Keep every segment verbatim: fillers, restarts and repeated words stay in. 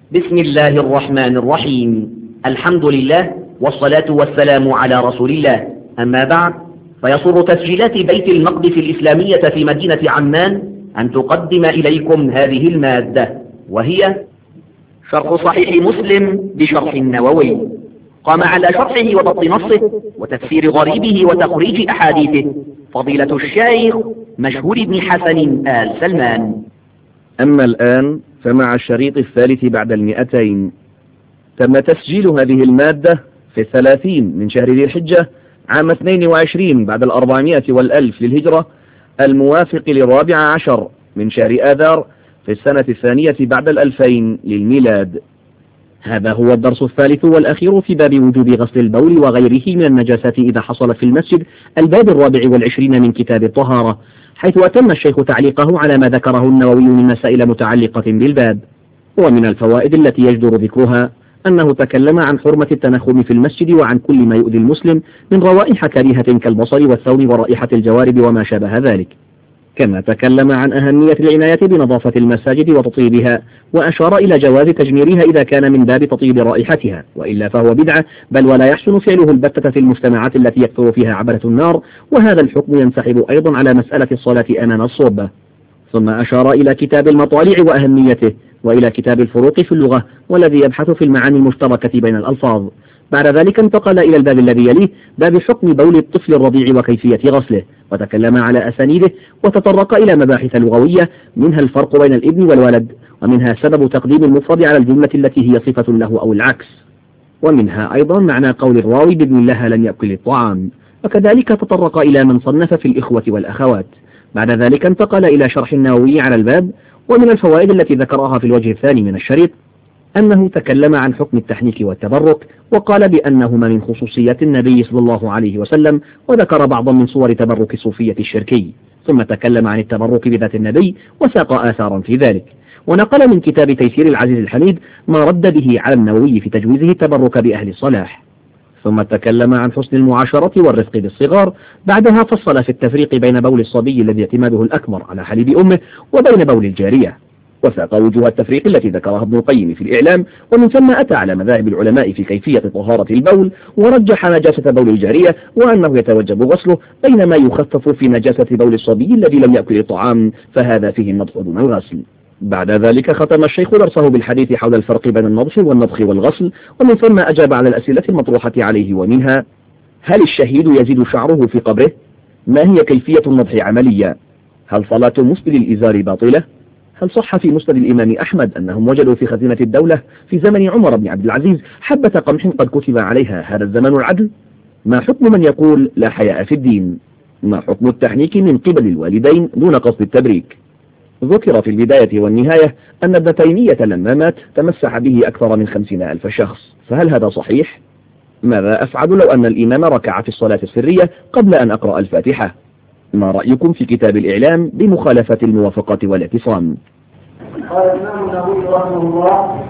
بسم الله الرحمن الرحيم. الحمد لله والصلاة والسلام على رسول الله. أما بعد، فيسر تسجيلات بيت المقدس الإسلامية في مدينة عمان أن تقدم إليكم هذه المادة، وهي شرح صحيح مسلم بشرح النووي. قام على شرحه وضبط نصه وتفسير غريبه وتخريج أحاديثه فضيلة الشيخ مشهور بن حسن آل سلمان. أما الآن فمع الشريط الثالث بعد المئتين. تم تسجيل هذه المادة في الثلاثين من شهر ذي الحجة عام اثنين وعشرين بعد الأربعمائة والألف للهجرة، الموافق للرابع عشر من شهر آذار في السنة الثانية بعد الألفين للميلاد. هذا هو الدرس الثالث والأخير في باب وجوب غسل البول وغيره من النجاسات إذا حصل في المسجد، الباب الرابع والعشرين من كتاب الطهارة، حيث أتم الشيخ تعليقه على ما ذكره النووي من مسائل متعلقة بالباب. ومن الفوائد التي يجدر ذكرها أنه تكلم عن حرمة التنخم في المسجد وعن كل ما يؤذي المسلم من روائح كريهة كالبصل والثوم ورائحة الجوارب وما شابه ذلك. كما تكلم عن أهمية العناية بنظافة المساجد وتطيبها، وأشار إلى جواز تجميرها إذا كان من باب تطيب رائحتها، وإلا فهو بدعة، بل ولا يحسن فعله البتة في المجتمعات التي يكثر فيها عبدة النار، وهذا الحكم ينسحب أيضا على مسألة الصلاة أمام الصوبة. ثم أشار إلى كتاب المطالع وأهميته، وإلى كتاب الفروق في اللغة والذي يبحث في المعاني المشتركة بين الألفاظ. بعد ذلك انتقل إلى الباب الذي يليه، باب حكم بول الطفل الرضيع وكيفية غسله، وتكلم على أسانيده وتطرق إلى مباحث لغوية، منها الفرق بين الابن والولد، ومنها سبب تقديم المفرد على الجملة التي هي صفة له أو العكس، ومنها أيضا معنى قول الراوي بإذن الله لن يأكل الطعام، وكذلك تطرق إلى من صنف في الإخوة والأخوات. بعد ذلك انتقل إلى شرح النووي على الباب. ومن الفوائد التي ذكرها في الوجه الثاني من الشريط أنه تكلم عن حكم التحنيك والتبرك، وقال بأنهما من خصوصيات النبي صلى الله عليه وسلم، وذكر بعضا من صور تبرك الصوفية الشركي. ثم تكلم عن التبرك بذات النبي وساق آثارا في ذلك، ونقل من كتاب تيسير العزيز الحميد ما رد به على النووي في تجويزه التبرك بأهل الصلاح. ثم تكلم عن حسن المعاشرة والرفق بالصغار. بعدها فصل في التفريق بين بول الصبي الذي اعتماده الأكبر على حليب أمه وبين بول الجارية، وساق وجوه التفريق التي ذكرها ابن القيم في الإعلام، ومن ثم أتى على مذاهب العلماء في كيفية طهارة البول، ورجح نجاسة بول الجارية وأنه يتوجب غسله، بينما يخفف في نجاسة بول الصبي الذي لم يأكل الطعام، فهذا فيه النضح دون الغسل. بعد ذلك ختم الشيخ درسه بالحديث حول الفرق بين النضح والنضخ والغسل، ومن ثم أجاب على الأسئلة المطروحة عليه، ومنها: هل الشهيد يزيد شعره في قبره؟ ما هي كيفية النضح عمليا؟ هل صلاة مسبل الإزار باطلة؟ هل صح في مسند الإمام أحمد أنهم وجدوا في خزينة الدولة في زمن عمر بن عبد العزيز حبة قمح قد كتب عليها هذا الزمن العدل؟ ما حكم من يقول لا حياء في الدين؟ ما حكم التحنيك من قبل الوالدين دون قصد التبريك؟ ذكر في البداية والنهاية أن ابن تيمية لما مات تمسح به أكثر من خمسين ألف شخص، فهل هذا صحيح؟ ماذا أفعل لو أن الإمام ركع في الصلاة السرية قبل أن أقرأ الفاتحة؟ ما رأيكم في كتاب الإعلام بمخالفة الموافقة والاعتصام؟ قال الإمام النووي رحمه الله: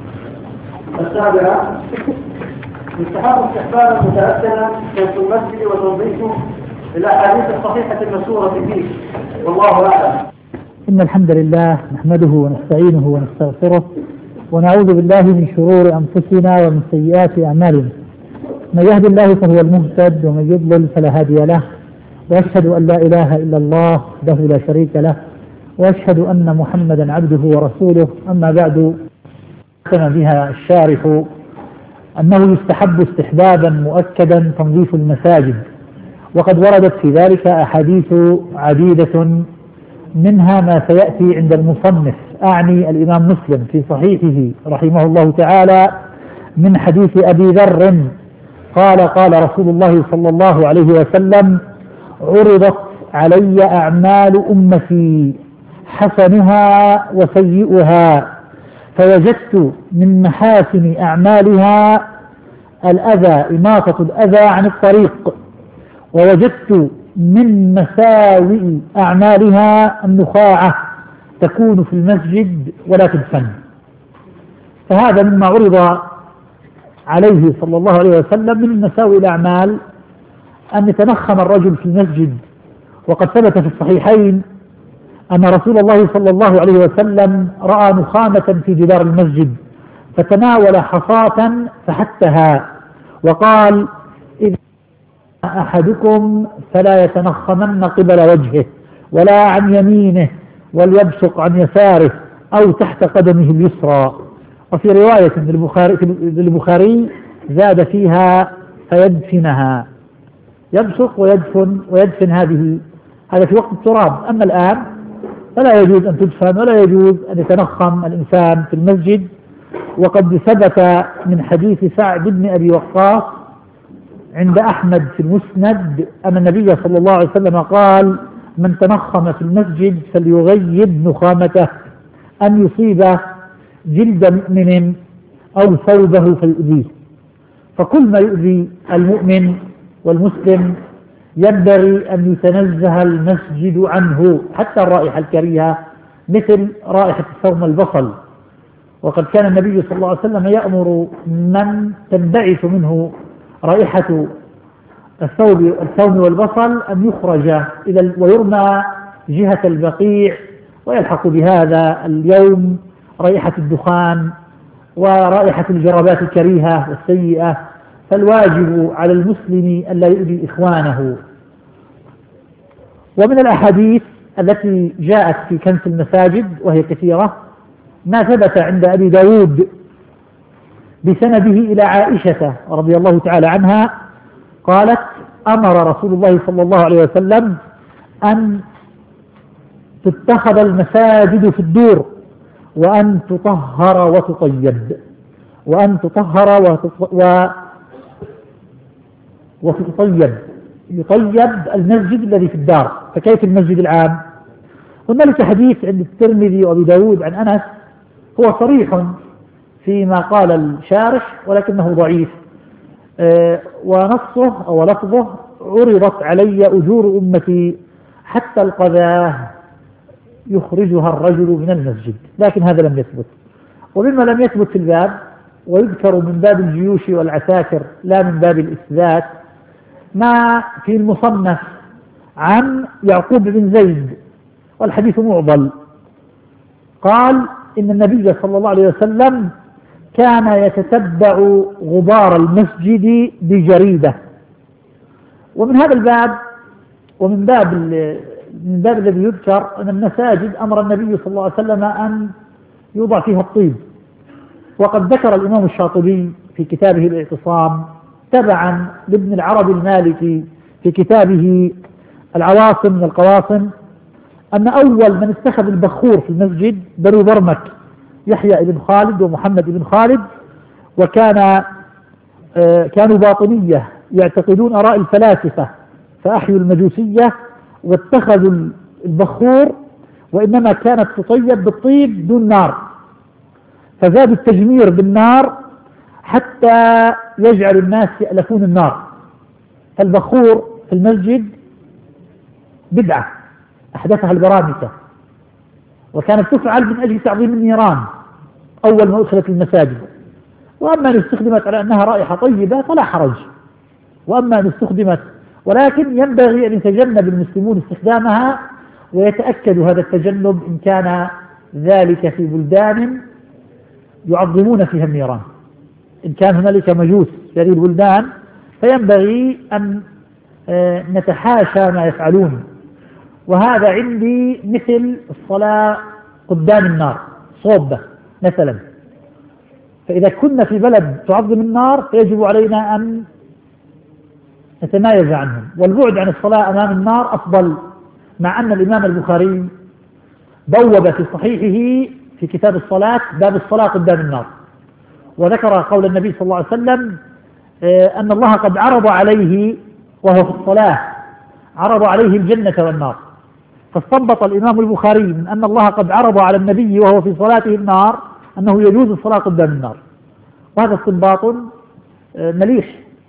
السابعة، استحب استحبابا متأكدا في المسجد وتنظيفه الأحاديث الصحيحة المسورة فيه، والله أعلم. إن الحمد لله نحمده ونستعينه ونستغفره ونعوذ بالله من شرور أنفسنا ومن سيئات أعمالنا. من يهد الله فهو المهتد ومن يضلل فلا هادي له، وأشهد أن لا إله إلا الله وحده لا شريك له، وأشهد أن محمدا عبده ورسوله. أما بعد، كما بها الشارح أنه يستحب استحبابا مؤكدا تنظيف المساجد، وقد وردت في ذلك أحاديث عديدة، منها ما سيأتي عند المصنف أعني الإمام مسلم في صحيحه رحمه الله تعالى من حديث أبي ذر قال: قال رسول الله صلى الله عليه وسلم: عرضت علي أعمال أمتي حسنها وسيئها، فوجدت من محاسن أعمالها الأذى إماطة الأذى عن الطريق، ووجدت من مساوئ أعمالها النخاعة تكون في المسجد ولا تدفن. فهذا مما عرض عليه صلى الله عليه وسلم من مساوئ الأعمال أن يتنخم الرجل في المسجد. وقد ثبت في الصحيحين أن رسول الله صلى الله عليه وسلم رأى نخامة في جدار المسجد فتناول حصاة فحتها وقال: إذا أحدكم فلا يتنخمن قبل وجهه ولا عن يمينه وليبصق عن يساره أو تحت قدمه اليسرى. وفي رواية للبخاري زاد فيها: فيدفنها، يبصق ويدفن ويدفن هذه هذا في وقت التراب. أما الآن فلا يجوز أن تدفن ولا يجوز أن يتنخم الإنسان في المسجد. وقد ثبت من حديث سعد بن أبي وقاص عند أحمد في المسند أن النبي صلى الله عليه وسلم قال: من تنخم في المسجد فليغيب نخامته، أن يصيب جلد مؤمن أو ثوبه فيؤذيه. فكل ما يؤذي المؤمن والمسلم ينبغي أن يتنزه المسجد عنه، حتى الرائحة الكريهة مثل رائحة الثوم والبصل. وقد كان النبي صلى الله عليه وسلم يأمر من تنبعث منه رائحة الثوم والبصل أن يخرج إلى ويرمى جهة البقيع، ويلحق بهذا اليوم رائحة الدخان ورائحة الجرابات الكريهة والسيئة. فالواجب على المسلم أن لا يؤذي إخوانه. ومن الأحاديث التي جاءت في كنس المساجد وهي كثيرة ما ثبت عند أبي داود بسنده إلى عائشة رضي الله تعالى عنها قالت: أمر رسول الله صلى الله عليه وسلم أن تتخذ المساجد في الدور، وأن تطهر وتطيب وأن تطهر وتطيب يطيب المسجد الذي في الدار، فكيف المسجد العام؟ هنالك حديث عند الترمذي وأبي داود عن أنس هو صريح فيما قال الشارح ولكنه ضعيف، أه ونصه أو لفظه: عرضت علي أجور أمتي حتى القذاة يخرجها الرجل من المسجد، لكن هذا لم يثبت. ومما لم يثبت في الباب ويذكر من باب الجيوش والعساكر لا من باب الإثبات ما في المصنف عن يعقوب بن زيد، والحديث معضل. قال: إن النبي صلى الله عليه وسلم كان يتتبع غبار المسجد بجريدة. ومن هذا الباب ومن باب من باب الذي يذكر أن المساجد أمر النبي صلى الله عليه وسلم أن يوضع فيها الطيب. وقد ذكر الإمام الشاطبي في كتابه الاعتصام تبعا لابن العربي المالكي في كتابه العواصم من القواصم أن أول من اتخذ البخور في المسجد بنو برمك، يحيى بن خالد ومحمد بن خالد، وكان آه كانوا باطنية يعتقدون آراء الفلاسفة فأحيوا المجوسية واتخذوا البخور، وإنما كانت تطيب بالطيب دون نار، فزادوا التجمير بالنار حتى يجعل الناس يألفون النار. فالبخور في المسجد بدعة أحدثها البرامكة، وكانت تفعل من أجل تعظيم النيران أول ما أدخلت المساجد. وأما أن استخدمت على أنها رائحة طيبة فلا حرج، وأما أن استخدمت ولكن ينبغي أن يتجنب المسلمون استخدامها، ويتأكد هذا التجنب إن كان ذلك في بلدان يعظمون فيها النيران. إن كان هنالك مجوس في هذه البلدان فينبغي أن نتحاشى ما يفعلون. وهذا عندي مثل الصلاة قدام النار صوبة مثلا، فإذا كنا في بلد تعظم النار فيجب علينا أن نتمايز عنهم، والبعد عن الصلاة أمام النار أفضل. مع أن الإمام البخاري بوب في صحيحه في كتاب الصلاة باب الصلاة قدام النار، وذكر قول النبي صلى الله عليه وسلم أن الله قد عرض عليه وهو في الصلاة عرض عليه الجنة والنار، فاستنبط الإمام البخاري من أن الله قد عرض على النبي وهو في صلاته النار أنه يجوز الصلاة قدام النار، وهذا استنباط مليح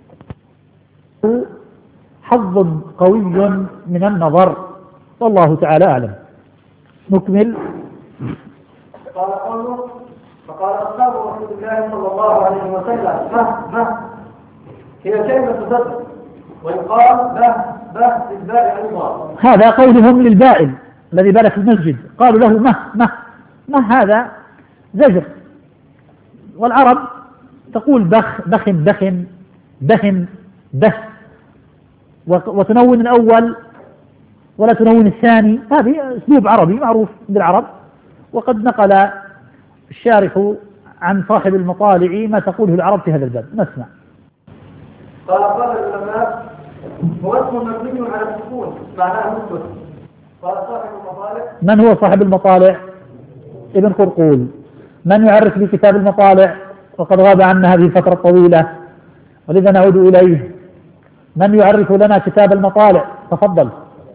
حظ قوي من النظر، والله تعالى أعلم. نكمل. قال قوله: فقال أصحاب رسول الله صلى الله عليه وسلم: به به هي كلمة صدق، ويقال به به للبائع أيضا. هذا قولهم للبائل الذي بال في المسجد، قالوا له مه مه مه، هذا زجر والعرب تقول بخ بخ بخن بهم بث، وتنون الأول ولا تنون الثاني. هذه أسلوب عربي معروف بالعرب، وقد نقل الشارح عن صاحب المطالع ما تقوله العرب في هذا الباب. نسمع. قال قال العلماء هو اسم مبني على السكون معناه مثبت. قال صاحب المطالع. من هو صاحب المطالع؟ ابن قرقول. من يعرف لي كتاب المطالع؟ وقد غاب عنا هذه الفترة الطويلة ولذا نعود إليه. من يعرف لنا كتاب المطالع؟ تفضل.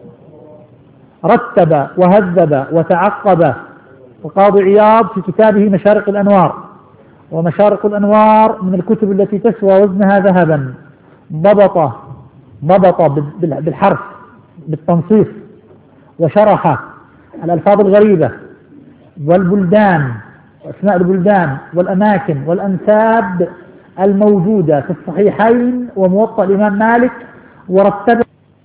رتب وهذب وتعقب القاضي عياض في كتابه مشارق الأنوار، ومشارق الأنوار من الكتب التي تسوى وزنها ذهبا. ضبط ضبط بالحرف بالتنصيص، وشرح الألفاظ الغريبة والبلدان وأسماء البلدان والأماكن والأنساب الموجودة في الصحيحين وموطأ الإمام مالك، ورتب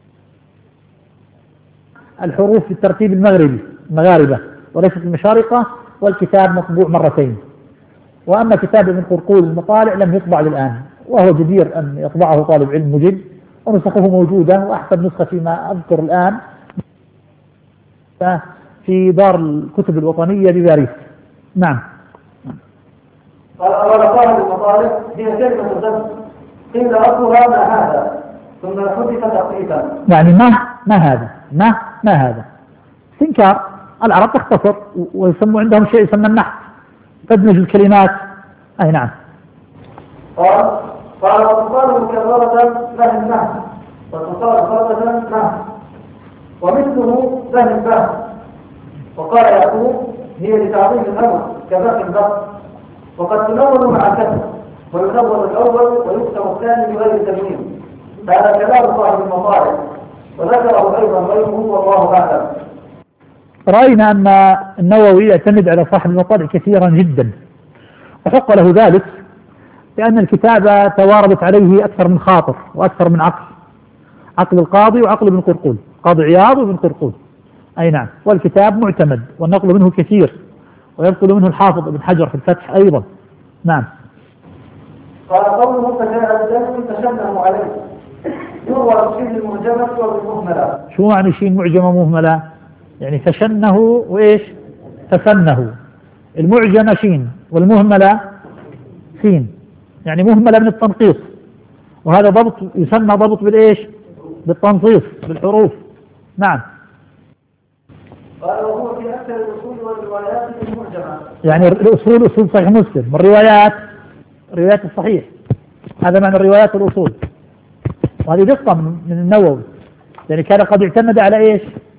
الحروف بالترتيب المغربي المغاربة وليست المشارقة، والكتاب مطبوع مرتين. وأما كتاب ابن قرقول المطالع لم يطبع الآن، وهو جدير أن يطبعه طالب علم مجد، ونسخه موجودة، وأحسن نسخة فيما أذكر الآن في دار الكتب الوطنية بباريس. نعم. قال صاحب المطالع هي كلمة الذنب قيل أصلها ما هذا ثم حدث تخفيفا. يعني ما ما هذا ما ما هذا استنكار. العرب تختصر ويسموا عندهم شيء يسمى النحت، تدمج الكلمات. أي نعم. قال قال وتصال مكررة له النحت وتصال فردة نحت ومثله له البحث. وقال يعقوب هي لتعظيم الأمر كباقي البحث، وقد تنون مع الكسر وينون الأول ويكتب الثاني بغير تنوين. هذا كلام صاحب المطالع وذكره أيضا غيره والله أعلم. رأينا أن النووي يعتمد على صاحب المطالع كثيرا جدا، وحق له ذلك لأن الكتابة تواردت عليه أكثر من خاطر وأكثر من عقل، عقل القاضي وعقل ابن قرقول، قاضي عياض وابن قرقول. أي نعم. والكتاب معتمد والنقل منه كثير، وينقل منه الحافظ ابن حجر في الفتح أيضا. نعم. قال قوله فجاء الدم تشنه عليه يروى بالشين المعجمة وبالمهملة. شو معنى شين معجمة مهملة؟ يعني تشنه وإيش؟ تسنه. المعجمة شين والمهملة سين، يعني مهملة من التنقيص، وهذا ضبط يسمى ضبط بالإيش؟ بالتنصيص بالحروف. نعم. قال وهو في أكثر الأصول والروايات المعجمة. يعني الأصول أصول صحيح مسلم، والروايات روايات الصحيح. هذا معنى الروايات والأصول، وهذه دقة من النووي، يعني كان قد اعتمد على إيش؟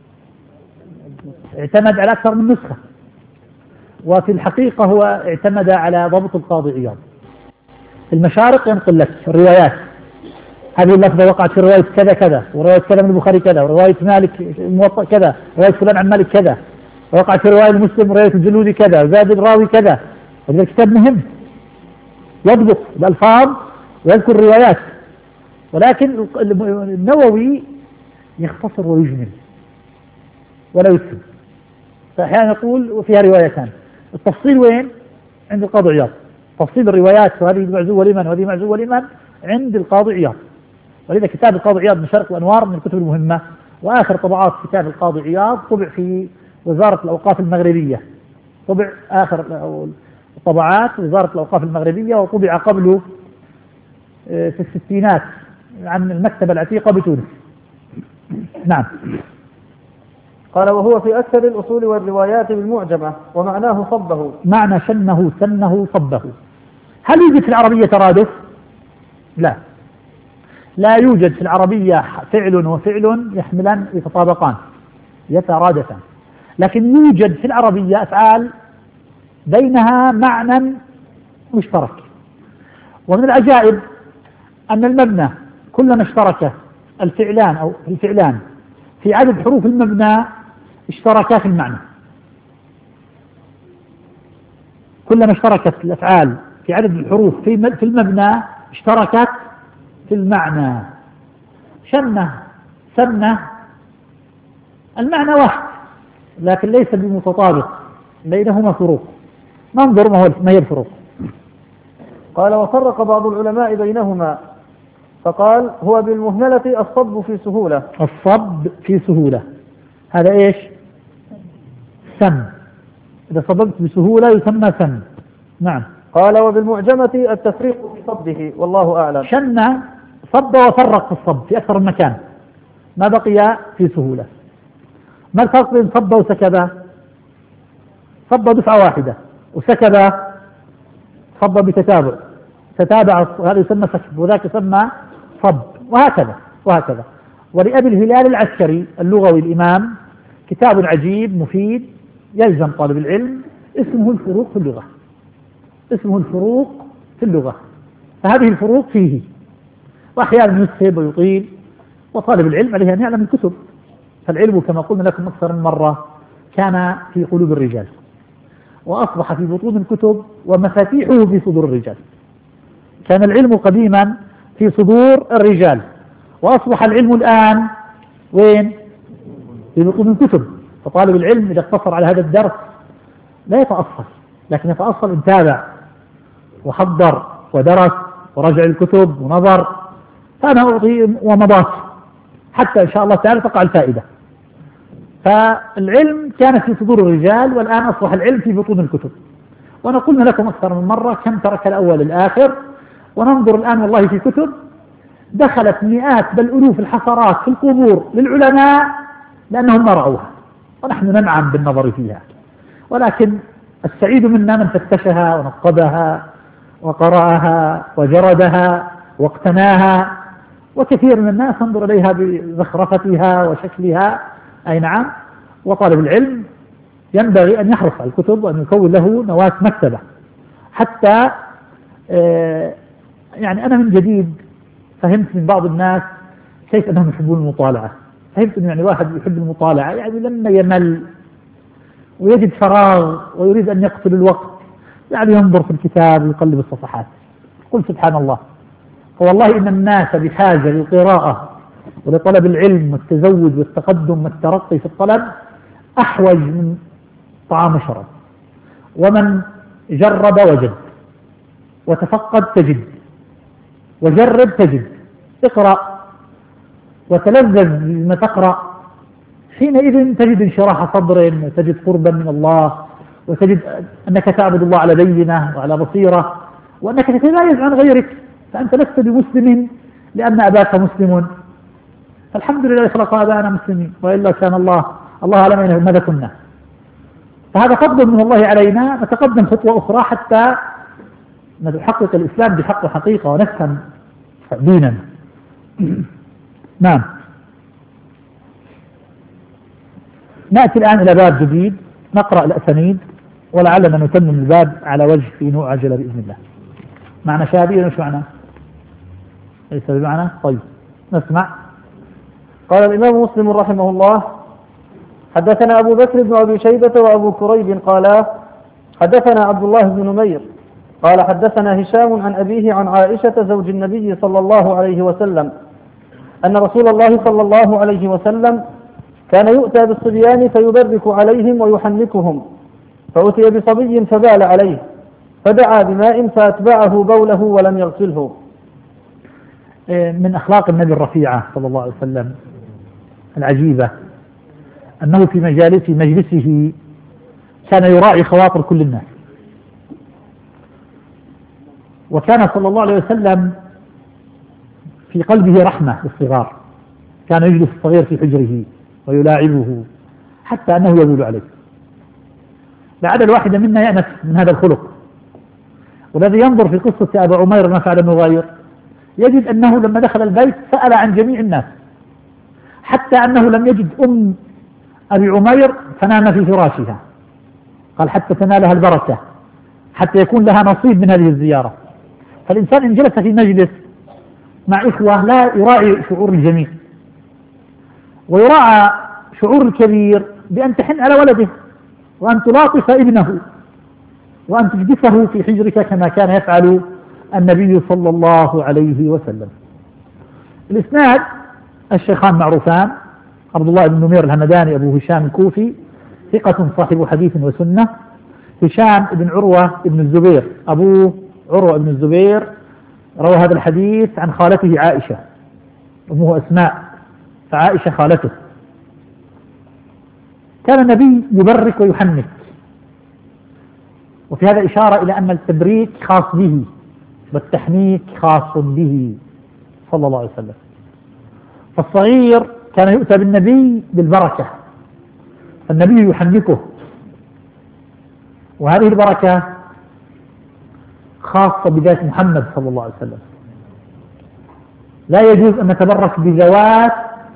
اعتمد على أكثر من نسخة، وفي الحقيقة هو اعتمد على ضبط القاضي عياض. المشارق ينقل لك الروايات، هذه اللفظة وقعت في رواية كذا كذا، ورواية كذا من البخاري كذا، ورواية مالك الموطأ كذا، رواية فلان عن مالك كذا، وقعت في رواية المسلم ورواية الجلودي كذا، وزاد الراوي كذا. هذا الكتاب مهم يضبط الألفاظ ويذكر الروايات، ولكن النووي يختصر ويجمل ولا يكتب، فأحيانا يقول فيها روايتان. التفصيل وين؟ عند القاضي عياض. تفصيل الروايات، وهذه معزوة لمن وهذه معزوة لمن عند القاضي عياض. ولذا كتاب القاضي عياض مشارق الأنوار من الكتب المهمة، وآخر طبعات كتاب القاضي عياض طبع في وزارة الأوقاف المغربية، طبع آخر طبعات وزارة الأوقاف المغربية، وطبع قبله في الستينات عن المكتبة العتيقة بتونس. نعم. قال وهو في أكثر الأصول والروايات بالمعجمة ومعناه صبه. معنى شنه سنه صبه. هل يوجد في العربية ترادف؟ لا، لا يوجد في العربية فعل وفعل يحملان يتطابقان يترادفان، لكن يوجد في العربية أفعال بينها معنى مشترك. ومن العجائب أن المبنى كلما اشترك الفعلان أو الفعلان في عدد حروف المبنى اشتركا في المعنى. كلما اشتركت الأفعال في عدد الحروف في المبنى اشتركت في المعنى. شنه سنه المعنى واحد لكن ليس بمتطابق، بينهما فروق. ننظر ما هي الفروق. قال وفرق بعض العلماء بينهما فقال هو بالمهملة الصب في سهولة. الصب في سهولة هذا إيش؟ سم، إذا صببت بسهولة يسمى سم. نعم. قال وبالمعجمة التفريق في صبه والله أعلم. شن صب وفرق في الصب في أكثر من مكان ما بقي في سهولة. ما الفرق بين صب وسكب؟ صب دفعة واحدة، وسكب صب بتتابع، تتابع هذا يسمى سكب وذاك يسمى صب، وهكذا وهكذا. ولأبي الهلال العسكري اللغوي الإمام كتاب عجيب مفيد يلزم طالب العلم اسمه الفروق في اللغة، اسمه الفروق في اللغة. فهذه الفروق فيه، وأحيانا يسهب ويطيل، وطالب العلم عليه أن يعلم الكتب. فالعلم كما قلنا لكم أكثر من مرة كان في قلوب الرجال، وأصبح في بطون الكتب، ومفاتيحه في صدور الرجال. كان العلم قديما في صدور الرجال، وأصبح العلم الآن وين؟ في بطون الكتب. فطالب العلم إذا اقتصر على هذا الدرس لا يتأصل، لكن يتأصل إن تابع وحضر ودرس ورجع الكتب ونظر. فأنا أعطي ومضات حتى إن شاء الله تعالى تقع الفائدة. فالعلم كان في صدور الرجال، والآن أصبح العلم في بطون الكتب. وأنا قلنا لكم أكثر من مرة كم ترك الأول الآخر. وننظر الآن والله في كتب دخلت مئات بل ألوف الحفرات في القبور للعلماء لأنهم ما رأوها، ونحن ننعم بالنظر فيها. ولكن السعيد منا من فتشها ونقبها وقرأها وجردها واقتناها، وكثير من الناس ينظر إليها بزخرفتها وشكلها. أي نعم. وطالب العلم ينبغي أن يحرص على الكتب وأن يكون له نواة مكتبة. حتى آه يعني أنا من جديد فهمت من بعض الناس كيف أنهم يحبون المطالعة. فهمت أن يعني واحد يحب المطالعة يعني لما يمل ويجد فراغ ويريد أن يقتل الوقت يعني ينظر في الكتاب ويقلب الصفحات. قل سبحان الله، فوالله إن الناس بحاجة للقراءة ولطلب العلم والتزود والتقدم والترقي في الطلب أحوج من طعام وشراب. ومن جرب وجد، وتفقد تجد، وجرب تجد. اقرأ وتلذذ بما تقرأ، حينئذ تجد انشراح صدر، وتجد قربا من الله، وتجد أنك تعبد الله على بينة وعلى بصيرة، وأنك تتميز عن غيرك. فأنت لست بمسلم لأن أباك مسلم، فالحمد لله خلق آباءنا مسلمين، وإلا كان الله الله أعلم ماذا كنا. فهذا فضل من الله علينا. نتقدم خطوة أخرى حتى نحقق الإسلام بحق وحقيقة ونفهم ديننا. نعم. نأتي الآن إلى باب جديد، نقرأ الأسانيد ولعلنا نتمم الباب على وجه في نوع عجلة بإذن الله. معنى شابه مش معنى ليس بمعنى. طيب نسمع. قال الإمام مسلم رحمه الله حدثنا أبو بكر بن أبي شيبة وأبو كريب قالا حدثنا عبد الله بن نمير قال حدثنا هشام عن أبيه عن عائشة زوج النبي صلى الله عليه وسلم أن رسول الله صلى الله عليه وسلم كان يؤتى بالصبيان فيبرك عليهم ويحنكهم، فأتي بصبي فبال عليه فدعا بماء فأتبعه بوله ولم يغسله. من أخلاق النبي الرفيعة صلى الله عليه وسلم العجيبة أنه في مجالس في مجلسه كان يراعي خواطر كل الناس. وكان صلى الله عليه وسلم في قلبه رحمة للصغار، كان يجلس الصغير في حجره ويلاعبه حتى أنه يبول عليه. لعل الواحد منا يأنس من هذا الخلق. والذي ينظر في قصة أبا عمير ما فعل نغير يجد أنه لما دخل البيت سأل عن جميع الناس، حتى أنه لم يجد أم أبي عمير فنام في فراشها، قال حتى تنالها البركة، حتى يكون لها نصيب من هذه الزيارة. فالإنسان إن جلس في مجلس مع إخوة لا يراعي شعور الجميع، ويراعى شعور الكبير بأن تحن على ولده، وأن تلاطف ابنه، وأن تجلسه في حجرك كما كان يفعل النبي صلى الله عليه وسلم. الإسناد الشيخان معروفان، عبد الله بن نمير الهمداني أبو هشام الكوفي ثقة صاحب حديث وسنة، هشام بن عروة بن الزبير أبوه عروة بن الزبير روى هذا الحديث عن خالته عائشة، أمه أسماء، فعائشة خالته. كان النبي يبرك ويحنك، وفي هذا إشارة إلى أن التبريك خاص به والتحنيك خاص به صلى الله عليه وسلم. فالصغير كان يؤتى بالنبي بالبركة، فالنبي يحنكه، وهذه البركة خاصة بذات محمد صلى الله عليه وسلم. لا يجوز أن نتبرك بذوات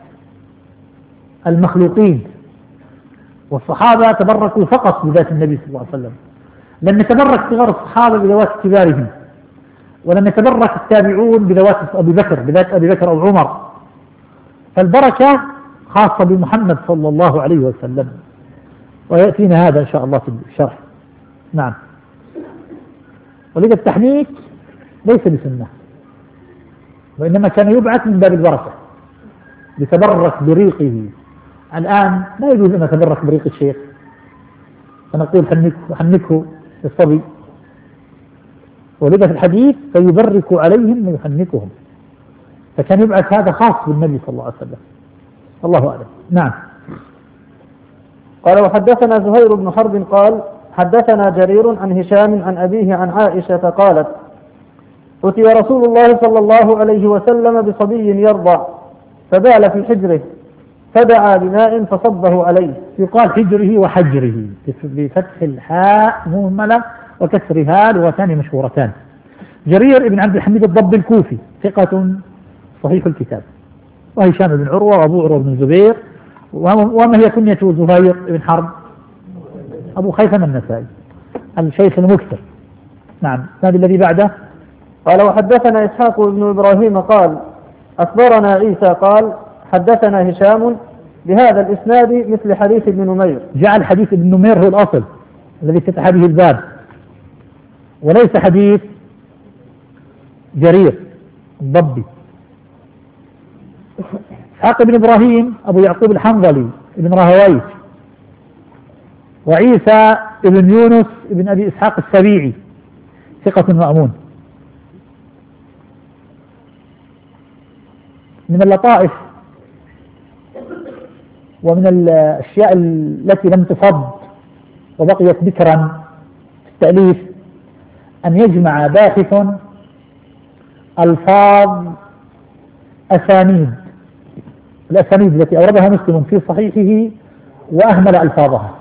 المخلوقين، والصحابة تبركوا فقط بذات النبي صلى الله عليه وسلم. لم يتبرك صغار الصحابة بذوات كبارهم، ولم يتبرك التابعون بذوات أبي بكر بذات أبي بكر أو عمر، فالبركة خاصة بمحمد صلى الله عليه وسلم، ويأتينا هذا إن شاء الله في الشرح. نعم. ولذا التحنيك ليس بسنة، وإنما كان يبعث من باب البركة لتبرك بريقه. الآن لا يجوز أن نتبرك بريق الشيخ فنقول حنكه, حنكه الصبي، ولذا في الحديث فيبرك عليهم ويحنكهم، فكان يبعث هذا خاص بالنبي صلى الله عليه وسلم. الله أعلم. نعم. قال وحدثنا زهير بن حرب قال حدثنا جرير عن هشام عن أبيه عن عائشة قالت أتي رسول الله صلى الله عليه وسلم بصبي يرضع فبال في حجره فدعا بماء فصبه عليه. يقال حجره وحجره بفتح الحاء مهملة وكسرها، لغتان مشهورتان. جرير بن عبد الحميد الضبي الكوفي ثقة صحيح الكتاب، وهشام بن عروة وأبو عروة بن الزبير. وما هي كنية زهير بن حرب؟ أبو خيثمة النسائي الشيخ المكثر. نعم. هذا الذي بعده. قال وحدثنا إسحاق بن إبراهيم قال أخبرنا عيسى قال حدثنا هشام بهذا الإسناد مثل حديث ابن نمير. جعل حديث ابن نمير هو الأصل الذي فتح به الباب، وليس حديث جرير الضبي. إسحاق بن إبراهيم أبو يعقوب الحنظلي ابن راهويه، وعيسى ابن يونس ابن أبي إسحاق السبيعي ثقة مأمون. من اللطائف ومن الأشياء التي لم تفض وبقيت ذكرا في التأليف أن يجمع باحث ألفاظ أسانيد الأسانيد التي أوردها مسلم في صحيحه وأهمل ألفاظها.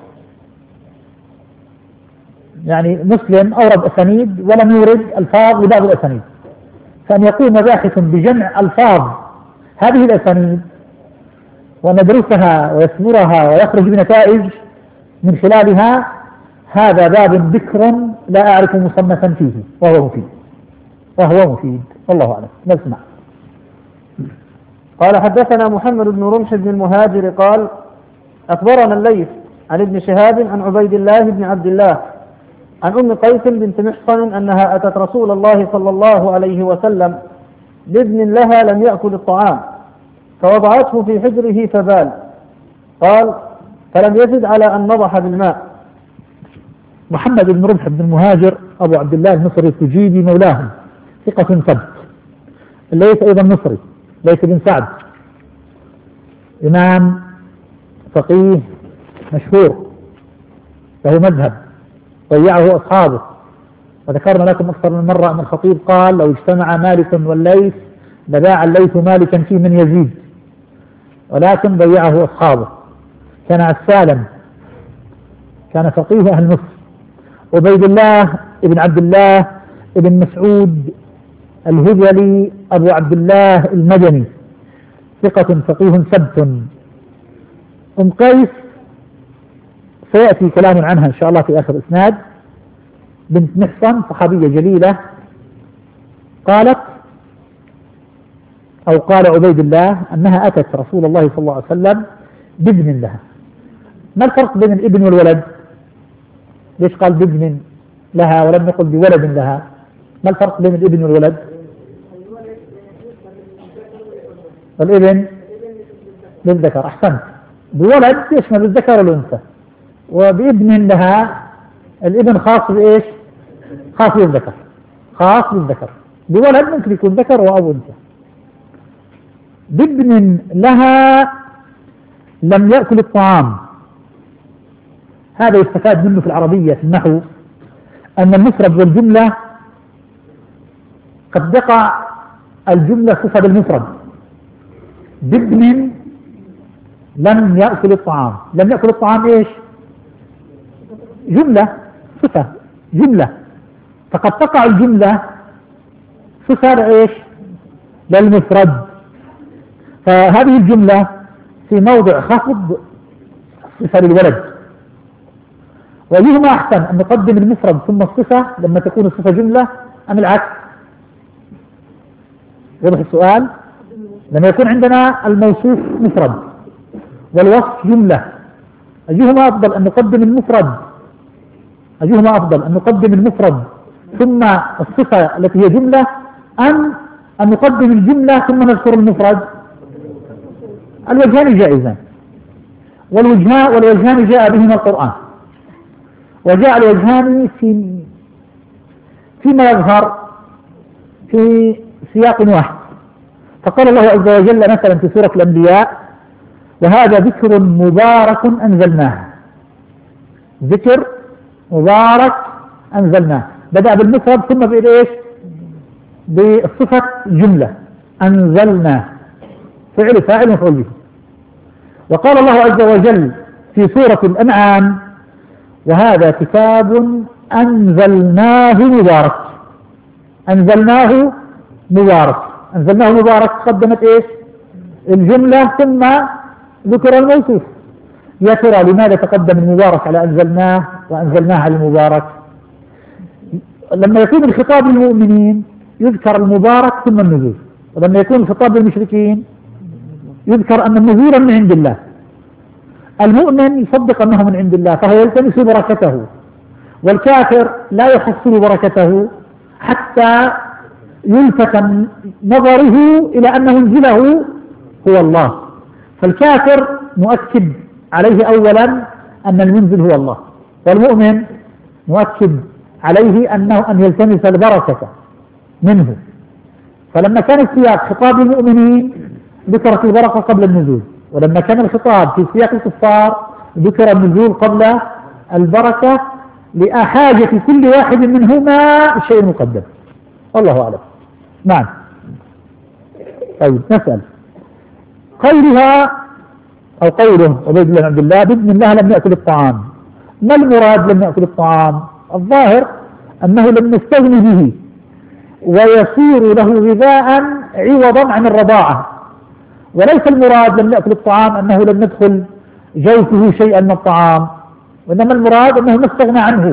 يعني مسلم أورد أسانيد ولم يورد ألفاظ لبعض الأسانيد، فأن يقوم باحث بجمع ألفاظ هذه الأسانيد وندرسها ويثمرها ويخرج بنتائج من خلالها، هذا باب ذكر لا أعرف مصنفا فيه، وهو مفيد وهو مفيد والله أعلم. نسمع. قال حدثنا محمد بن رمح بن المهاجر قال أخبرنا الليث عن ابن شهاب عن عبيد الله بن عبد الله عن أم قيس بنت محصن أنها أتت رسول الله صلى الله عليه وسلم بابن لها لم يأكل الطعام فوضعته في حجره فبال. قال فلم يزد على أن نضح بالماء. محمد بن رمح بن المهاجر أبو عبد الله المصري التجيبي مولاهم ثقة ثبت. الليث أيضا مصري، ليث بن سعد إمام فقيه مشهور له مذهب ضيعه أصحابه، وذكرنا لكم أكثر من مرة أن الخطيب قال لو اجتمع مالك والليث لباع الليث مالكا في من يزيد، ولكن ضيعه أصحابه. كان عسالا، كان فقيه أهل مصر. عبيد الله ابن عبد الله ابن مسعود الهذلي أبو عبد الله المدني ثقة فقيه ثبت. أم قيس سيأتي كلام عنها إن شاء الله في آخر إسناد، بنت محصن صحابية جليلة. قالت أو قال عبيد الله أنها أتت رسول الله صلى الله عليه وسلم بابن لها. ما الفرق بين الابن والولد؟ ليش قال بابن لها ولم يقل بولد لها؟ ما الفرق بين الابن والولد؟ الابن للذكر، أحسنت. بولد يشمل الذكر والأنثى، وبابن لها الابن خاص بإيش؟ خاص بالذكر، خاص بالذكر، بولد ممكن يكون ذكر أو أنثى. بابن لها لم يأكل الطعام، هذا يستفاد منه في العربية في النحو أن المفرد والجملة قد تقع الجملة صفة بالمفرد. بابن لم يأكل الطعام، لم يأكل الطعام إيش؟ جملة صفة جملة، فقد تقع الجملة صفة لإيش؟ للمفرد. فهذه الجملة في موضع خفض صفة للولد. وأيهما أحسن، أن نقدم المفرد ثم الصفة لما تكون الصفة جملة أم العكس؟ واضح السؤال؟ لما يكون عندنا الموصوف مفرد والوصف جملة، أيهما أفضل، أن نقدم المفرد أيهما أفضل أن نقدم المفرد ثم الصفة التي هي جملة، أم أن نقدم الجملة ثم نذكر المفرد؟ الوجهان جائزان، والوجهان والوجهان جاء بهما القرآن، وجاء الوجهان في فيما يظهر في سياق واحد. فقال الله عز وجل مثلا في سورة الأنبياء: وهذا ذكر مبارك أنزلناه. ذكر مبارك أنزلناه، بدأ بالمفرد ثم بإيش؟ بالصفة جملة، أنزلناه فعل فاعل مفعول به. وقال الله عز وجل في سورة الأنعام: وهذا كتاب أنزلناه مبارك. أنزلناه مبارك أنزلناه مبارك قدمت إيش؟ الجملة ثم ذكر الموصوف. يا ترى لماذا تقدم المبارك على أنزلناه وأنزلناه على المبارك؟ لما يكون الخطاب للمؤمنين يذكر المبارك ثم النزول، ولما يكون الخطاب للمشركين يذكر أن النزول من عند الله. المؤمن يصدق أنه من عند الله فهو يلتمس بركته، والكافر لا يحصل بركته حتى يلفت نظره إلى أن منزله هو الله. فالكافر مؤكد عليه أولا أن المنزل هو الله، والمؤمن مؤكد عليه أنه أن يلتمس البركة منه. فلما كان السياق خطاب المؤمنين ذكرت البركة قبل النزول، ولما كان الخطاب في سياق الكفار ذكر النزول قبل البركة، لحاجة كل واحد منهما الشيء المقدم. الله أعلم. نعم. طيب نسأل قولها أو قوله عبيد الله بن عبد الله: بإذن الله لم يأكل الطعام، ما المراد لم يأكل الطعام؟ الظاهر أنه لم يستغني به ويصير له غذاء عوضا عن الرضاعة، وليس المراد لم يأكل الطعام أنه لم يدخل جوفه شيئا من الطعام، وإنما المراد أنه ما استغنى عنه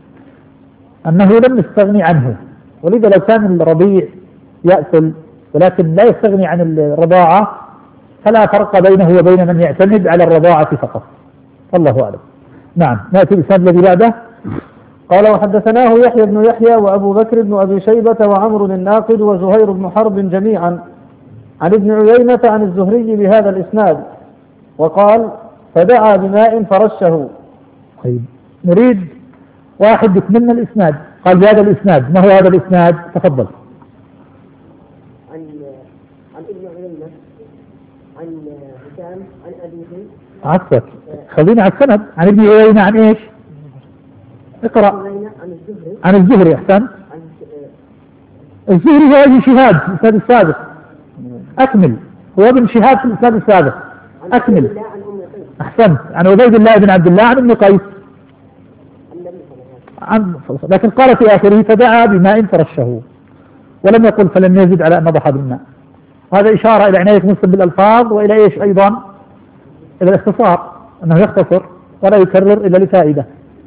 أنه لم يستغني عنه. ولذا لو كان الرضيع يأكل ولكن لا يستغني عن الرضاعة فلا فرق بينه وبين من يعتمد على الرضاعة فقط. الله أعلم. نعم. نأتي الإسناد الذي بعده. قال: وحدثناه يحيى بن يحيى وأبو بكر بن أبي شيبة وعمرو الناقد وزهير بن حرب جميعا عن ابن عيينة عن الزهري بهذا الإسناد، وقال: فدعا بماء فرشه. طيب نريد واحد يكملنا الإسناد. قال بهذا الإسناد، ما هو هذا الإسناد؟ تفضل. عن عن ابن عيينة عن هشام عن أبيه. عفوا خلينا على السند. عن ابن عيينة عن إيش؟ اقرأ. عن الزهري. عن الزهري. أحسن. الزهري هو ابن شهاب في الإسناد السابق. أكمل. هو ابن شهاب في الإسناد السابق. أكمل. أحسنت. عن عبيد الله بن عبد الله عن ابن قيس عن، لكن قال في آخره: فدعا بماء فرشه، ولم يقل فلم يزد على أن نضح بالماء. هذا إشارة إلى عناية مسلم بالألفاظ، وإلى إيش أيضا؟ إلى الاختصار، أنه يختصر ولا يكرر إلا لفائدة.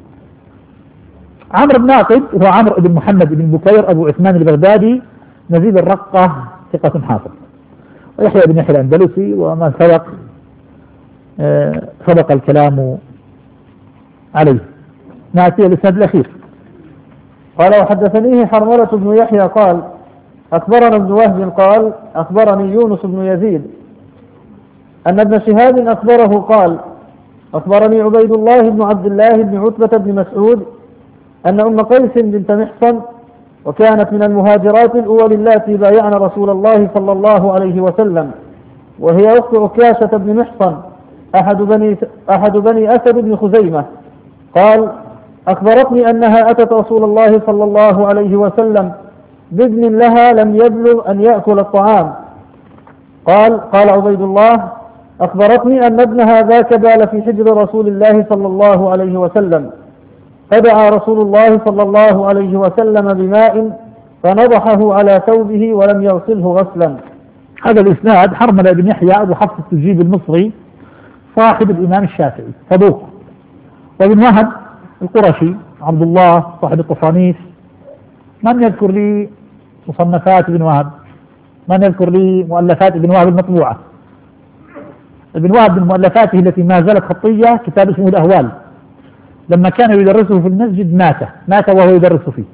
عمرو بن ناقد هو عمرو بن محمد بن بكير أبو عثمان البغدادي نزيل الرقة، ثقة حافظ. ويحيى بن يحيى الأندلسي، وما سبق آه سبق الكلام عليه. نأتي الإسناد الأخير. قال: وحدثنيه حرملة بن يحيى قال: أخبرنا ابن وهب قال: أخبرني يونس بن يزيد أن ابن شهاب أخبره قال: أخبرني عبيد الله بن عبد الله بن عتبة بن مسعود أن أم قيس بنت محصن وكانت من المهاجرات الأول اللاتي بايعن رسول الله صلى الله عليه وسلم، وهي أخت عكاشة بن محصن أحد بني, أحد بني أسد بن خزيمة. قال: أخبرتني أنها أتت رسول الله صلى الله عليه وسلم بابن لها لم يبلغ أن يأكل الطعام. قال قال عبيد الله: أخبرتني أن ابنها ذاك بال في حجر رسول الله صلى الله عليه وسلم، فدعا رسول الله صلى الله عليه وسلم بماء فنضحه على ثوبه ولم يغسله غسلا. هذا الإسناد حرملة بن يحيى أبو حفص التجيب المصري صاحب الإمام الشافعي صدوق، وابن وهب القرشي عبد الله صاحب الطفانيس. من يذكر لي مصنفات ابن وهب؟ من يذكر لي مؤلفات ابن وهب المطبوعة؟ ابن وهب من مؤلفاته التي ما زالت خطية كتاب اسمه الأهوال. لما كان يدرسه في المسجد مات مات وهو يدرس فيه،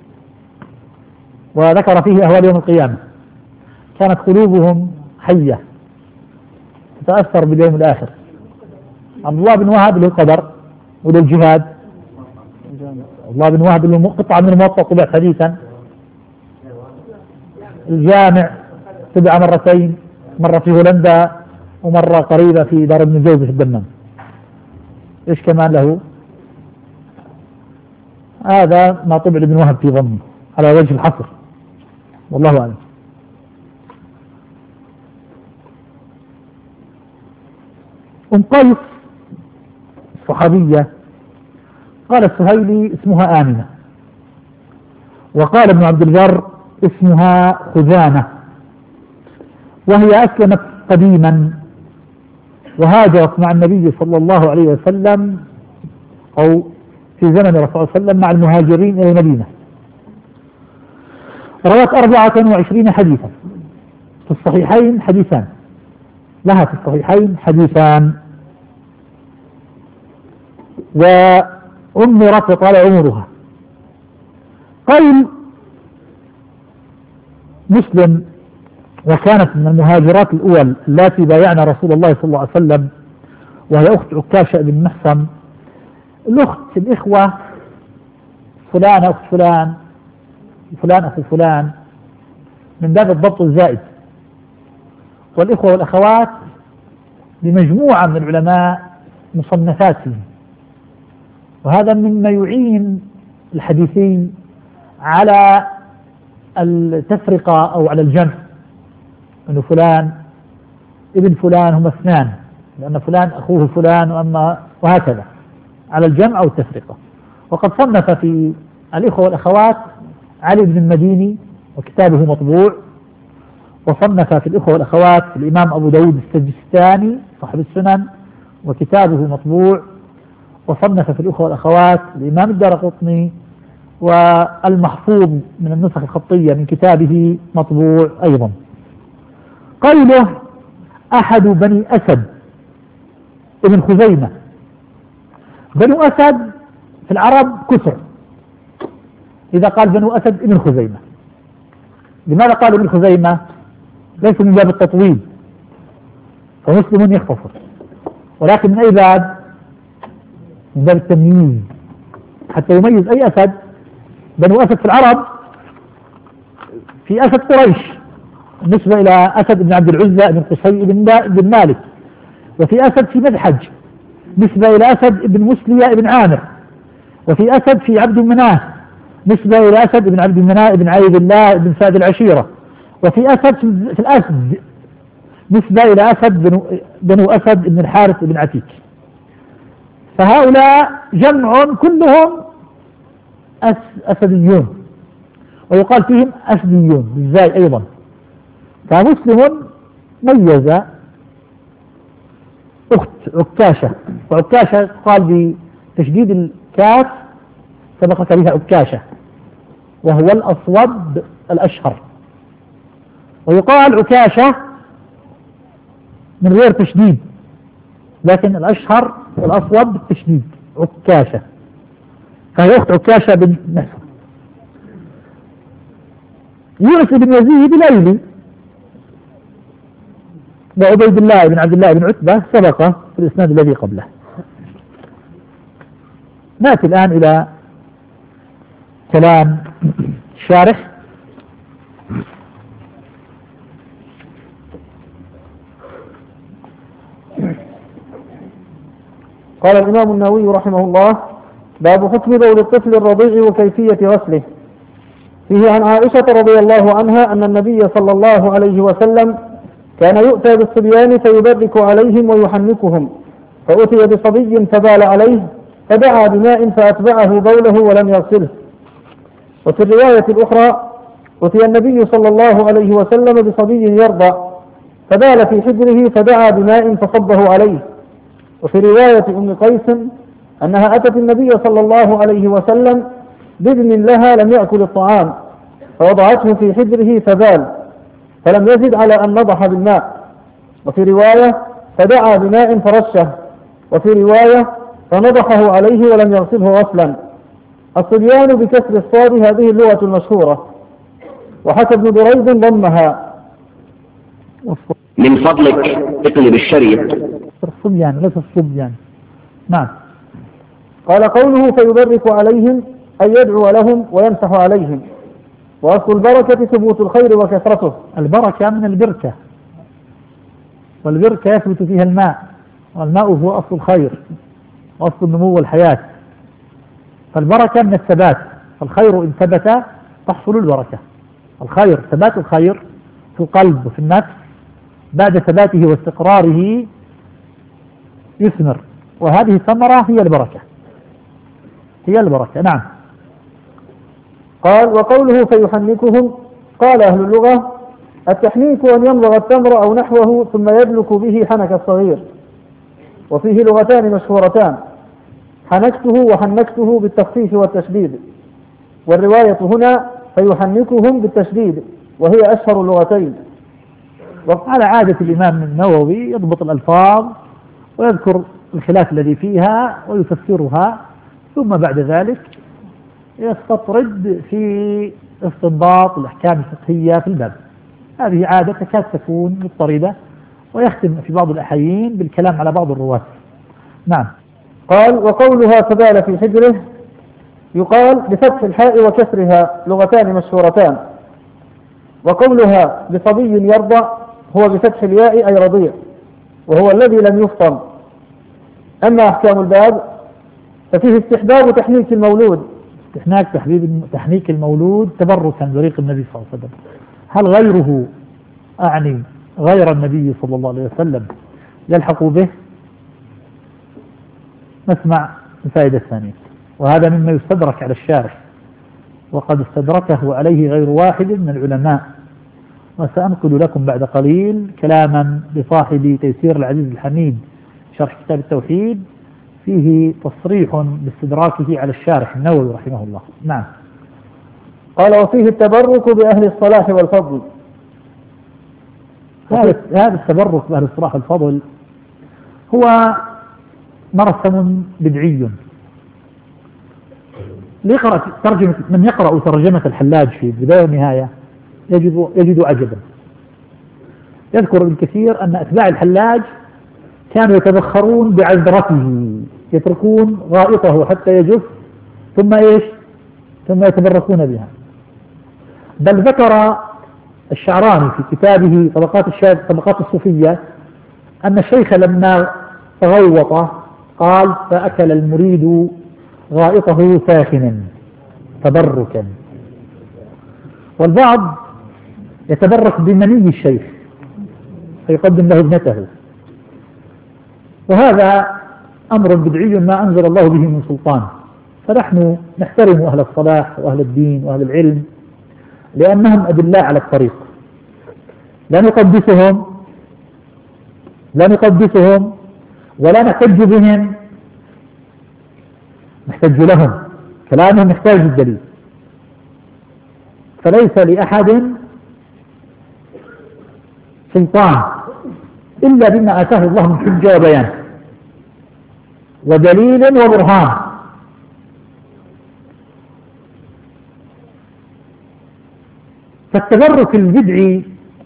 وذكر فيه أهوال يوم القيامة. كانت قلوبهم حية تتأثر باليوم الآخر. عبد الله بن وهب له القدر وله الجهاد. عبد الله بن وهب له قطعة من الموطأ طبع حديثا. الجامع تبع مرتين، مرة في هولندا ومرة قريبة في دار ابن جوزي في الدمام. ايش كمان له؟ هذا ما طبع ابن وهب في ظنه على وجه الحصر، والله أعلم. أم قيس صحابية، قال السهيلي اسمها آمنة، وقال ابن عبد البر اسمها خزانة، وهي أسلمت قديما وهاجرت مع النبي صلى الله عليه وسلم أو في زمن الرسول صلى الله عليه وسلم مع المهاجرين إلى المدينة. روت أربعة وعشرين حديثا في الصحيحين حديثان، لها في الصحيحين حديثان، وأمرت وطال عمرها. قيل مسلم وكانت من المهاجرات الأول التي بايعن رسول الله صلى الله عليه وسلم، وهي أخت عكاشة بن محصن. الأخت الإخوة فلان أخت فلان، فلان أخو فلان، من باب الضبط الزائد. والإخوة والأخوات بمجموعة من العلماء مصنفاتهم، وهذا مما يعين الحديثين على التفرقة أو على الجمع، أنه فلان ابن فلان هم اثنان، لأن فلان أخوه فلان وأما وهكذا، على الجمع أو التفرقة. وقد صنف في الإخوة والأخوات علي بن المديني وكتابه مطبوع، وصنف في الإخوة والأخوات الإمام أبو داود السجستاني صاحب السنن وكتابه مطبوع، وصنف في الإخوة والأخوات الإمام الدارقطني والمحفوظ من النسخ الخطية من كتابه مطبوع أيضا. قوله أحد بني أسد ابن خزيمة، بنو أسد في العرب كثر، إذا قال بنو أسد ابن خزيمة. لماذا قالوا ابن خزيمة؟ ليس من باب التطويل، فمسلم يختصر، ولكن من أي باب؟ من باب التمييز، حتى يميز أي أسد. بنو أسد في العرب في أسد قريش بالنسبة إلى أسد بن عبد العزى بن قصي بن مالك، وفي أسد في مدحج نسبة إلى أسد بن مسلية بن عامر، وفي أسد في عبد مناف نسبة إلى أسد بن عبد مناف بن عيد الله بن سعد العشيرة، وفي أسد في الأسد نسبة إلى أسد بنو, بنو أسد بن الحارث بن عتيك. فهؤلاء جمع كلهم أس أسديون، ويقال فيهم أسديون بالزاي أيضا. فمسلم ميز أخت عكاشة، وعكاشة قال بتشديد الكاف سبقت بها عكاشة، وهو الأصوب الأشهر، ويقال عكاشة من غير تشديد، لكن الأشهر والأصوب بالتشديد عكاشة. فهي أخت عكاشة بن محصن. يونس بن يزيد الأيلي وعبيد الله بن عبد الله بن عتبة سبق في الإسناد الذي قبله. نأتي الآن إلى كلام الشارح. قال الإمام النووي رحمه الله: باب حكم بول الطفل الرضيع وكيفية غسله. فيه عن عائشة رضي الله عنها أن النبي صلى الله عليه وسلم كان يؤتى بالصبيان فيبرك عليهم ويحنكهم، فأتي بصبي فبال عليه فدعا بماء فأتبعه بوله ولم يغسله. وفي الرواية الأخرى: أتي النبي صلى الله عليه وسلم بصبي يرضع فبال في حجره فدعا بماء فصبه عليه. وفي رواية أم قيس أنها أتت النبي صلى الله عليه وسلم بابن لها لم يأكل الطعام فوضعته في حجره فبال فلم يزد على أن نضح بالماء. وفي رواية: فدعا بماء فرشه. وفي رواية: فنضحه عليه ولم يغسله غسلا. الصبيان بكسر الصاد هذه اللغة المشهورة، وحكى ابن دريد ضمها. من فضلك اقلب الشريط. الصبيان ليس الصبيان. نعم. قال: قوله فيبرك عليهم أي يدعو لهم ويمسح عليهم. وأصل البركة ثبوت الخير وكثرته. البركة من البركة، والبركة يثبت فيها الماء، والماء هو أصل الخير وأصل النمو والحياة، فالبركة من الثبات، فالخير إن ثبت تحصل البركة. الخير ثبات الخير في القلب وفي النفس بعد ثباته واستقراره يثمر، وهذه الثمرة هي البركة، هي البركة. نعم. قال: وقوله فيحنكهم، قال أهل اللغة: التحنيك أن يمضغ التمر أو نحوه ثم يدلك به حنك الصغير. وفيه لغتان مشهورتان: حنكته وحنكته بالتخفيف والتشديد، والرواية هنا فيحنكهم بالتشديد وهي أشهر اللغتين. وعلى عادة الإمام النووي يضبط الألفاظ ويذكر الخلاف الذي فيها ويفسرها، ثم بعد ذلك يستطرد في استنباط الأحكام الفقهية في الباب. هذه عادة تكاد تكون مضطردة، ويختم في بعض الأحيان بالكلام على بعض الرواة. نعم. قال: وقولها فبال في حجره يقال بفتح الحاء وكسرها، لغتان مشهورتان. وقولها بصبي يرضع هو بفتح الياء أي رضيع، وهو الذي لم يفطم. أما أحكام الباب ففيه استحباب تحنيك المولود. استحناك تحبيب تحنيك المولود تبركا بريق النبي صلى الله عليه وسلم. هل غيره، أعني غير النبي صلى الله عليه وسلم، يلحق به؟ نسمع الفائدة الثانية، وهذا مما يستدرك على الشارح، وقد استدركه عليه غير واحد من العلماء. وسأنقل لكم بعد قليل كلاما لصاحب تيسير العزيز الحميد شرح كتاب التوحيد فيه تصريح باستدراكه على الشارح النووي رحمه الله. نعم. قال: وفيه التبرك بأهل الصلاح والفضل. هذا هذا التبرك بأهل الصلاح والفضل هو مرسم بدعي. ليقرأ ترجمة من يقرأ ترجمة الحلاج في البداية والنهاية يجد يجد عجبا. يذكر ابن كثير أن أتباع الحلاج كانوا يتبخرون بعذرته، يتركون غائطه حتى يجف ثم ايش؟ ثم يتبركون بها. بل ذكر الشعراني في كتابه طبقات الشاب طبقات الصوفية أن الشيخ لما تغوط قال: فأكل المريد غائطه ساخنا تبركا. والبعض يتبرك بمني الشيخ فيقدم له ابنته، وهذا أمر بدعي ما أنزل الله به من سلطان. فنحن نحترم أهل الصلاح وأهل الدين وأهل العلم لأنهم أدلاء على الطريق، لا نقدسهم لا نقدسهم ولا نحتج بهم، نحتج لهم، كلامهم يحتاج الدليل. فليس لأحد سلطان إلا بما آتاه الله من حجة وبيان ودليل وبرهان. فالتبرك البدعي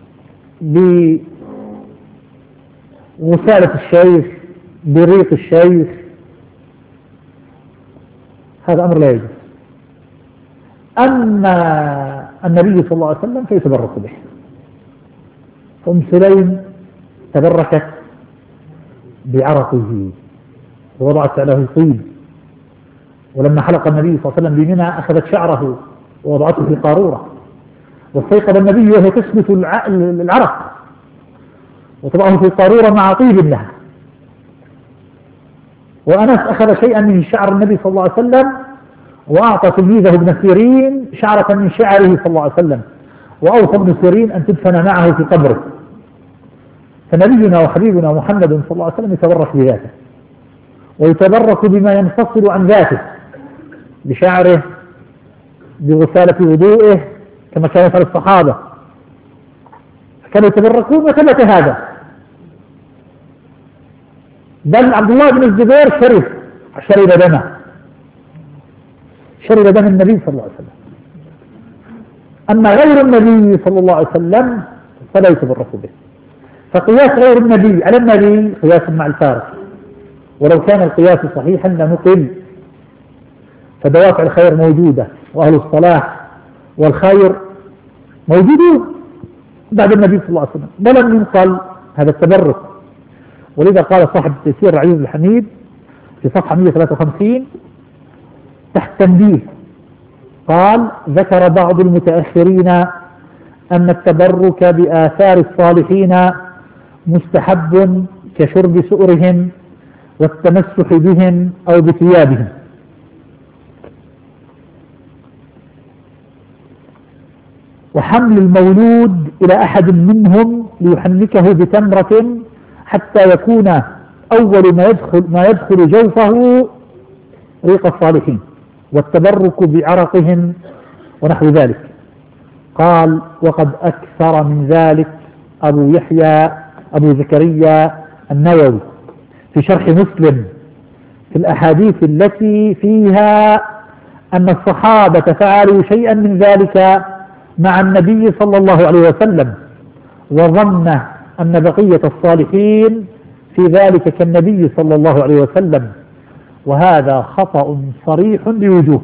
بوسالة الشيخ بريق الشيخ هذا أمر لا يجوز. أما النبي صلى الله عليه وسلم فيتبرك به. أم سليم تبركت بعرقه ووضعت له طيب، ولما حلق النبي صلى الله عليه وسلم بمنى أخذت شعره ووضعته في قارورة، واستيقظ النبي وهي تسلت العرق وتضعه في قارورة مع طيب لها. وأنس أخذ شيئا من شعر النبي صلى الله عليه وسلم وأعطى تلميذه ابن سيرين شعرة من شعره صلى الله عليه وسلم، وأوصى ابن سيرين أن تدفن معه في قبره. فنبينا وحبيبنا محمد صلى الله عليه وسلم يتبرك بذاته، ويتبرك بما ينفصل عن ذاته، بشعره، بغسالة وضوئه، كما كان يفعل الصحابة، كانوا يتبركون وثبت هذا. بل عبد الله بن الزبير شرب شرب دمه شرب دم النبي صلى الله عليه وسلم. أما غير النبي صلى الله عليه وسلم فلا يتبرك به. فقياس غير النبي على النبي قياس مع الفارق، ولو كان القياس صحيحا لنقل. فدوافع الخير موجودة، وأهل الصلاح والخير موجودون بعد النبي صلى الله عليه وسلم، ولم ينقل هذا التبرك. ولذا قال صاحب تيسير العزيز الحميد في صفحة مئة وثلاثة وخمسين تحت تنبيه، قال: ذكر بعض المتأخرين أن التبرك بآثار الصالحين مستحب كشرب سؤرهم والتمسح بهم أو بثيابهم. وحمل المولود إلى أحد منهم ليحنكه بتمرة حتى يكون أول ما يدخل, ما يدخل جوفه ريق الصالحين، والتبرك بعرقهم ونحو ذلك. قال: وقد أكثر من ذلك أبو يحيى أبو زكريا النووي في شرح مسلم في الأحاديث التي فيها أن الصحابة فعلوا شيئا من ذلك مع النبي صلى الله عليه وسلم، وظن أن بقية الصالحين في ذلك كالنبي صلى الله عليه وسلم، وهذا خطأ صريح بوجوه.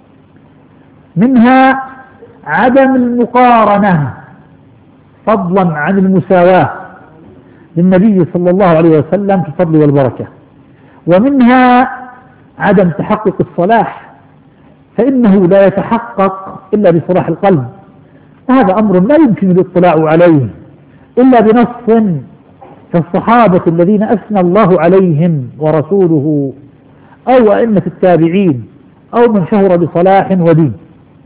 منها عدم المقارنة فضلا عن المساواة للنبي صلى الله عليه وسلم في الفضل والبركة، ومنها عدم تحقق الصلاح، فإنه لا يتحقق إلا بصلاح القلب، وهذا أمر لا يمكن الاطلاع عليه إلا بنص كالصحابة الذين أثنى الله عليهم ورسوله، أو أئمة التابعين، أو من شهر بصلاح ودين.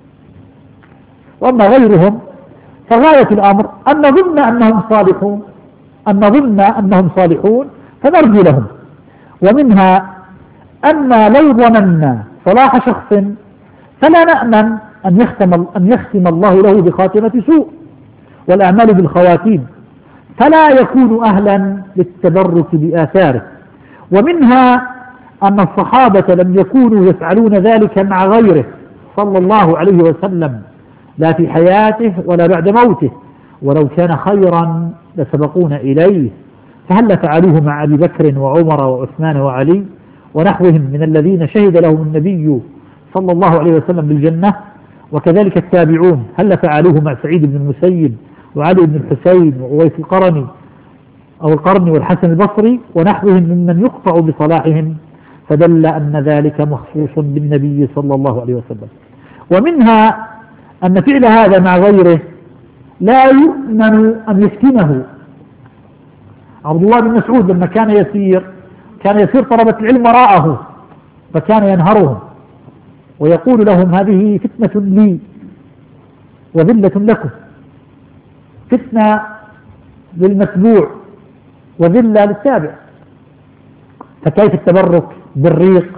وأما غيرهم فغاية الأمر أن نظن أنهم صالحون أن نظن أنهم صالحون فنرجو لهم. ومنها أن لو ظننا صلاح شخص فلا نأمن أن يختم, أن يختم الله له بخاتمة سوء، والأعمال بالخواتيم، فلا يكون أهلا للتبرك بآثاره. ومنها أن الصحابة لم يكونوا يفعلون ذلك مع غيره صلى الله عليه وسلم، لا في حياته ولا بعد موته، ولو كان خيرا لسبقونا إليه، فهل فعلوه مع أبي بكر وعمر وعثمان وعلي ونحوهم من الذين شهد لهم النبي صلى الله عليه وسلم بالجنة؟ وكذلك التابعون هل فعلوه مع سعيد بن المسيب وعلي بن الحسين وأويس القرني أو القرني والحسن البصري ونحوهم ممن يقطع بصلاحهم، فدل أن ذلك مخصوص بالنبي صلى الله عليه وسلم. ومنها أن فعل هذا مع غيره لا يؤمن أن يفتنه. عبد الله بن مسعود لما كان يسير كان يسير طلبة العلم وراءه، فكان ينهرهم ويقول لهم: هذه فتنة لي وذلة لكم، فتنة للمتبوع وذلة للتابع، فكيف التبرك بالريق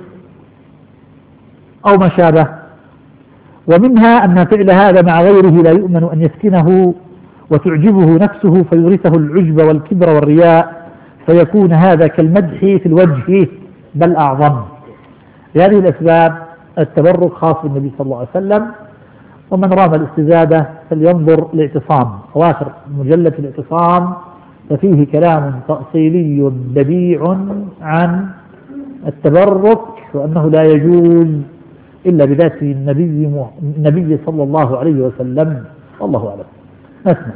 أو ما شابه. ومنها أن فعل هذا مع غيره لا يؤمن أن يفتنه وتعجبه نفسه فيورثه العجب والكبر والرياء، فيكون هذا كالمدح في الوجه بل أعظم. لهذه الأسباب التبرك خاص بالنبي صلى الله عليه وسلم. ومن رام الاستزادة فلينظر الاعتصام، أواخر مجلة الاعتصام، ففيه كلام تأصيلي بديع عن التبرك، وأنه لا يجوز إلا بذات النبي النبي صلى الله عليه وسلم، والله أعلم. نسمع.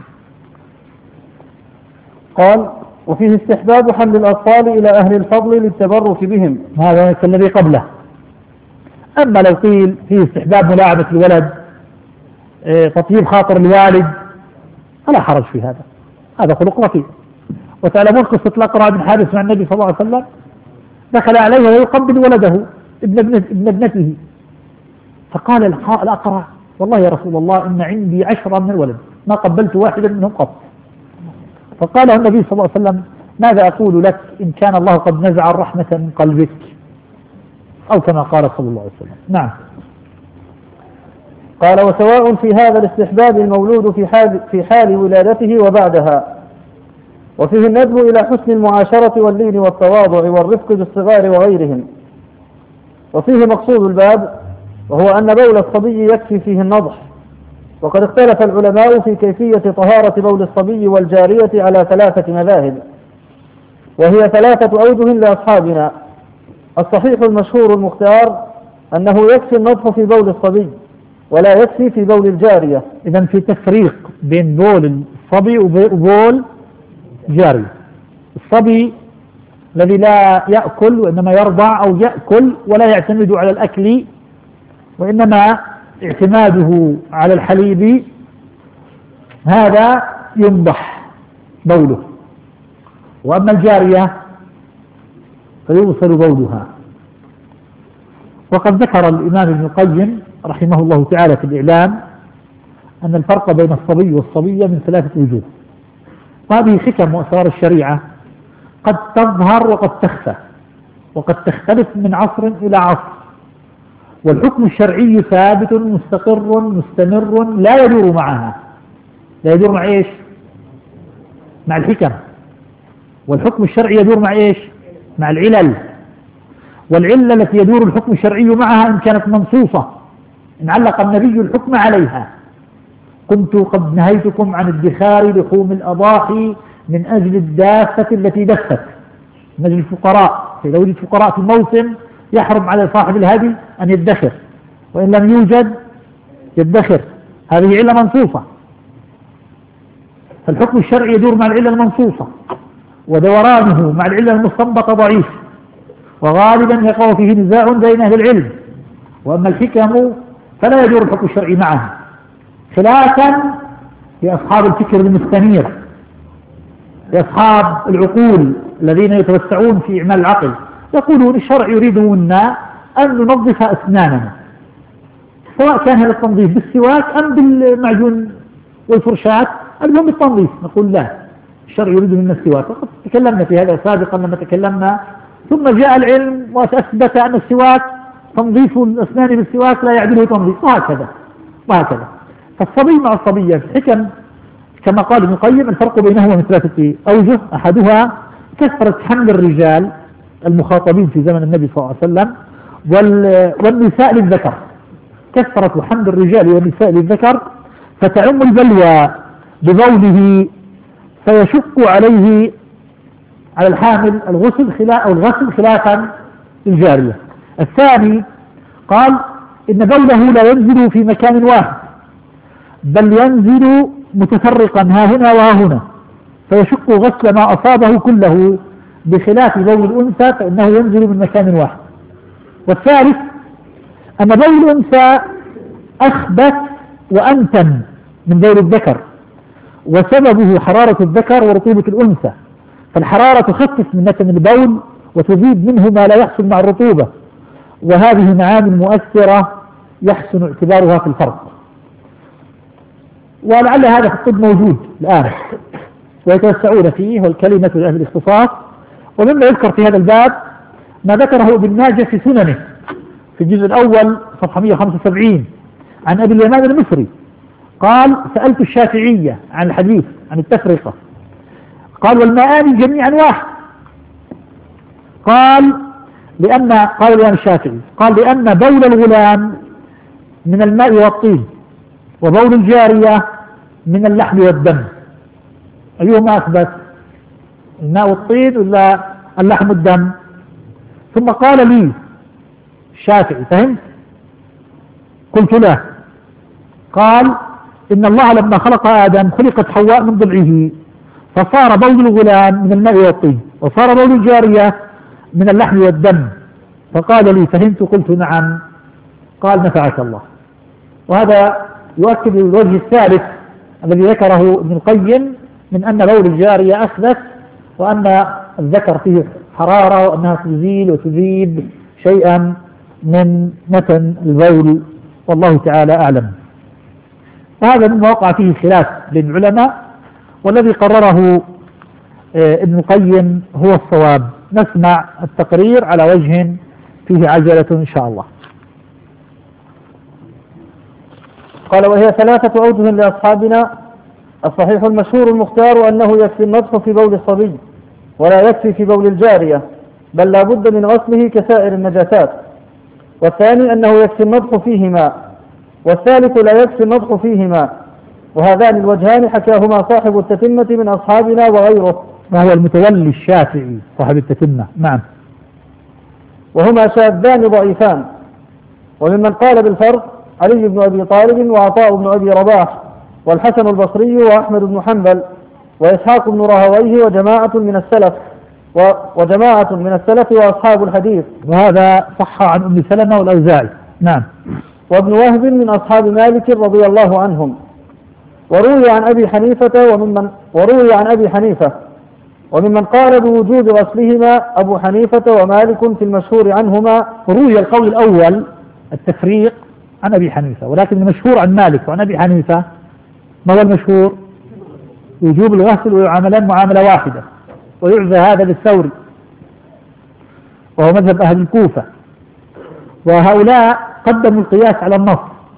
قال: وفيه استحباب حمل الأطفال إلى أهل الفضل للتبرك بهم. هذا كالذي قبله. أما لو قيل فيه استحباب ملاعبة الولد، تطيب خاطر الوالد، فلا حرج في هذا، هذا خلق رفيع. وتعلمون قصة الأقرع بن حابس مع النبي صلى الله عليه وسلم، دخل عليه ويقبل ولده ابن, ابن, ابن ابنته، فقال الأقرع: والله يا رسول الله إن عندي عشرة من الولد ما قبلت واحدا منهم قط. فقال النبي صلى الله عليه وسلم: ماذا أقول لك إن كان الله قد نزع الرحمة من قلبك، أو كما قال صلى الله عليه وسلم. نعم. قال: وسواء في هذا الاستحباب المولود في حال, في حال ولادته وبعدها. وفيه الندب إلى حسن المعاشرة واللين والتواضع والرفق بالصغار وغيرهم. وفيه مقصود الباب، وهو أن بول الصبي يكفي فيه النضح. وقد اختلف العلماء في كيفية طهارة بول الصبي والجارية على ثلاثة مذاهب، وهي ثلاثة أوجه لأصحابنا. الصحيح المشهور المختار أنه يكفي النضح في بول الصبي ولا يكفي في بول الجارية. إذن في تفريق بين بول الصبي وبول جاري. الصبي الذي لا يأكل وإنما يرضع، أو يأكل ولا يعتمد على الأكل وإنما اعتماده على الحليب، هذا ينضح بوله. وأما الجارية فيوصل بولها. وقد ذكر الإمام ابن القيم رحمه الله تعالى في الإعلام أن الفرق بين الصبي والصبية من ثلاثة وجوه، وهذه حكم وأسرار الشريعة قد تظهر وقد تخفى، وقد تختلف من عصر إلى عصر. والحكم الشرعي ثابت مستقر مستمر لا يدور معها، لا يدور مع إيش؟ مع الحكم. والحكم الشرعي يدور مع إيش؟ مع العلل. والعلة التي يدور الحكم الشرعي معها إن كانت منصوصة، إن علق النبي الحكم عليها: كنت قد نهيتكم عن ادخار لحوم الأضاحي من أجل الدافة التي دفت، من أجل الفقراء. فإذا وجد فقراء في الموسم يحرم على صاحب الهدي أن يدخر، وإن لم يوجد يدخر. هذه علة منصوصة. فالحكم الشرعي يدور مع العلة المنصوصة، ودورانه مع العلة المستنبطة ضعيف، وغالبا يقع فيه نزاع بين أهل العلم. وأما الحكم فلا يدور الحكم الشرعي معها، خلافا لأصحاب الفكر المستنير، لأصحاب العقول الذين يتوسعون في إعمال العقل، يقولون الشرع يريد منا أن ننظف أسناننا، سواء كان هذا التنظيف بالسواك أم بالمعجون والفرشاة، المهم التنظيف. نقول لا، الشرع يريد منا السواك. وقد تكلمنا في هذا سابقا لما تكلمنا، ثم جاء العلم وأثبت أن السواك، تنظيف الأسنان بالسواك لا يعدله تنظيف، وهكذا وهكذا. فالصبي مع الصبية في الحكم كما قال ابن القيم الفرق بينهما من ثلاثة أوجه. أحدها كثرة حمل الرجال المخاطبين في زمن النبي صلى الله عليه وسلم والنساء للذكر، كثرة حمل الرجال والنساء للذكر، فتعم البلوى ببوله فيشق عليه على الحامل الغسل خلاف أو الغسل خلافا للجارية. الثاني قال إن بوله لا ينزل في مكان واحد، بل ينزل متفرقا ها هنا وها هنا، فيشق غسل ما أصابه كله، بخلاف بول الأنثى فإنه ينزل من مكان واحد. والثالث أن بول الأنثى أخبث وأنتن من بول الذكر، وسببه حرارة الذكر ورطوبة الأنثى، فالحرارة تخفف من نتن البول وتزيد منه ما لا يحصل مع الرطوبة، وهذه معامل مؤثرة يحسن اعتبارها في الفرق. ولعل هذا في الطب موجود الآن ويتوسعون فيه، والكلمة لأهل الاختصاص. ومما يذكر في هذا الباب ما ذكره ابن ماجه في سننه في الجزء الأول صفحة مئة وخمسة وسبعين عن أبي اليمان المصري قال: سألت الشافعية عن الحديث عن التفرقة، قال: والماءان جميعا واحد. قال لأن قال الإمام الشافعي قال لأن بول الغلام من الماء والطين، وبول الجارية من اللحم والدم، أيهما أثبت؟ الماء والطين ولا اللحم والدم؟ ثم قال لي الشافعي: فهمت؟ قلت له. قال إن الله لما خلق آدم خلقت حواء من ضلعه، فصار بول الغلام من الماء والطين، وصار بول الجارية من اللحم والدم. فقال لي فهمت؟ قلت نعم. قال نفعك الله. وهذا يؤكد الوجه الثالث الذي ذكره ابن القيم من أن بول الجارية أخبث، وأن الذكر فيه حرارة، وأنها تزيل وتذيب شيئا من متن البول، والله تعالى أعلم. وهذا مما وقع فيه خلاف بين العلماء، والذي قرره ابن القيم هو الصواب. نسمع التقرير على وجه فيه عجلة إن شاء الله. قال وهي ثلاثة أوجه لأصحابنا. الصحيح المشهور المختار أنه يكفي النضح في بول الصبي، ولا يكفي في بول الجارية، بل لا بد من غسله كسائر النجاسات. والثاني أنه يكفي النضح فيهما، والثالث لا يكفي النضح فيهما. وهذان الوجهان حكاهما صاحب التتمة من أصحابنا وغيره، وهو المتولي الشافعي صاحب التتمة. نعم. وهما شاذان ضعيفان. وممن قال بالفرق علي بن أبي طالب وعطاء بن أبي رباح والحسن البصري وأحمد بن حنبل وإسحاق بن راهويه وجماعة من السلف وجماعة من السلف وأصحاب الحديث. وهذا صح عن أم سلمة والأوزاعي. نعم. وابن وهب من أصحاب مالك رضي الله عنهم. وروي عن أبي حنيفة وممن وروي عن أبي حنيفة وممن قال بوجوب غسلهما أبو حنيفة ومالك في المشهور عنهما. روي القول الأول التفريق عن أبي حنيفة، ولكن المشهور عن مالك وعن أبي حنيفة ما هو المشهور؟ وجوب الغسل ويعاملان معاملة واحدة، ويعزى هذا للثوري وهو مذهب أهل الكوفة. وهؤلاء قدموا القياس على النص،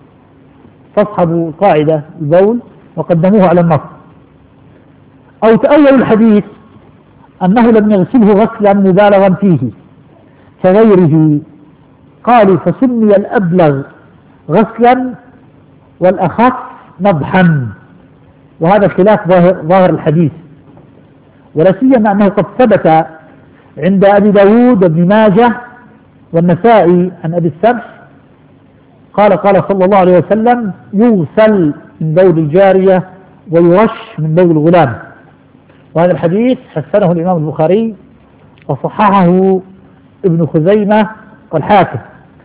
فاصحبوا قاعدة البول وقدموه على النص. أو تأولوا الحديث أنه لم يغسله غسلا مبالغا فيه كغيره، قالوا فسمي الأبلغ غسلا والأخف نضحا. وهذا خلاف ظاهر, ظاهر الحديث، ولا سيما أنه قد ثبت عند أبي داود وابن ماجه والنسائي عن أبي السبح قال قال صلى الله عليه وسلم يغسل من بول الجارية ويرش من بول الغلام. وهذا الحديث حسنه الإمام البخاري وصححه ابن خزيمة والحاكم.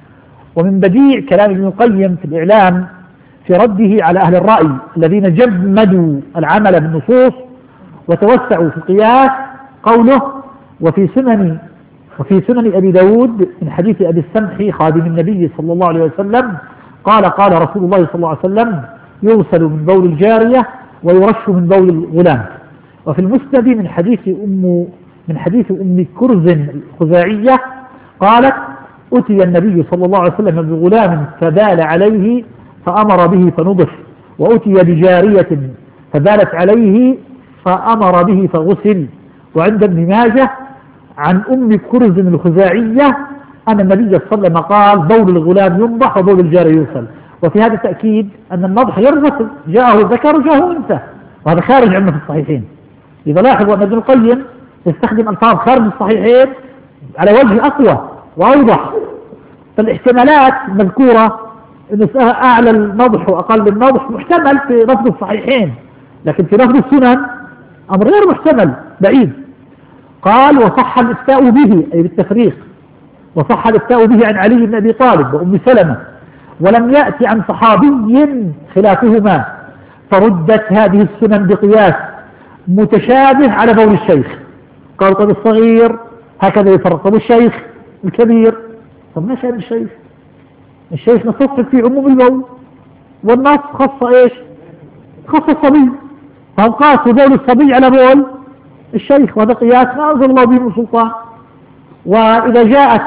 ومن بديع كلام ابن القيم في الإعلام في رده على أهل الرأي الذين جمدوا العمل بالنصوص وتوسعوا في القياس قوله وفي سنن وفي سنن أبي داود من حديث أبي السمح خادم النبي صلى الله عليه وسلم قال قال رسول الله صلى الله عليه وسلم يغسل من بول الجارية ويرش من بول الغلام. وفي المسند من حديث أم من حديث أم كرز الخزاعية قالت أتي النبي صلى الله عليه وسلم بغلام فبال عليه فأمر به فنضح، وأتي بجارية فبالت عليه فأمر به فغسل. وعند ابن ماجه عن أم كرز الخزاعية أن النبي صلى الله عليه وسلم قال بول الغلام ينضح وبول الجارية يغسل. وفي هذا تأكيد أن النضح يرغسل، جاءه ذكر وجاءه أنثى، وهذا خارج عنه في الصحيحين. إذا لاحظوا أن ابن القيم يستخدم ألفاظ خارج الصحيحين على وجه أقوى وأوضح. فالاحتمالات المذكورة أن أعلى النضح وأقل النضح محتمل في لفظ الصحيحين، لكن في لفظ السنن أمر غير محتمل بعيد. قال وصح الإفتاء به أي بالتفريق، وصح الإفتاء به عن علي بن أبي طالب وأم سلمة، ولم يأتي عن صحابي خلافهما، فردت هذه السنن بقياس متشابه على بول الشيخ. قال طب الصغير هكذا يفرق، طب الشيخ الكبير طب ما شأن الشيخ؟ الشيخ نصف في عموم البول، والنص خص ايش؟ خص الصبي، فهم قاسوا بول الصبي على بول الشيخ، وهذا قياس ما أنزل الله به من سلطان. وإذا جاءت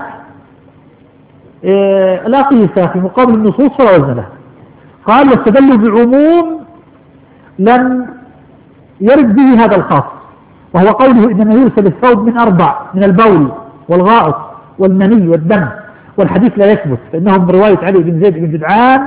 إيه لا قيسة في مقابل النصوص فلا وزن له. قال واستدلوا بعموم لم يرد به هذا الخاص، وهو قوله إنما يرسل الثوب من أربع من البول والغائط والمني والدم، والحديث لا يثبت، فإنه من رواية علي بن زيد بن جدعان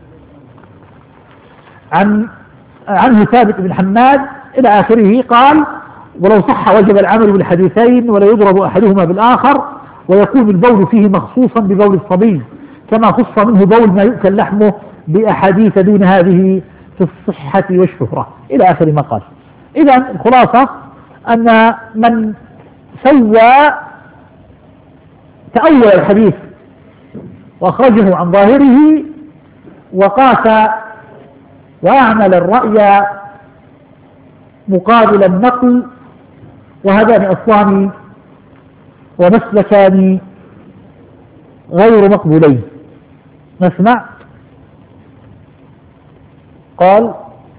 عن عنه ثابت بن حماد إلى آخره. قال ولو صح وجب العمل بالحديثين ولا يضرب أحدهما بالآخر، ويكون البول فيه مخصوصا ببول الصبي، كما خص منه بول ما يؤكل لحمه بأحاديث دون هذه في الصحة والشهرة إلى آخر ما قال. إذا الخلاصة أن من سوى تأول الحديث وأخرجه عن ظاهره وقاس وأعمل الرأي مقابل النقل، وهذان أصلان ومسلكان غير مقبولين. نسمع. قال: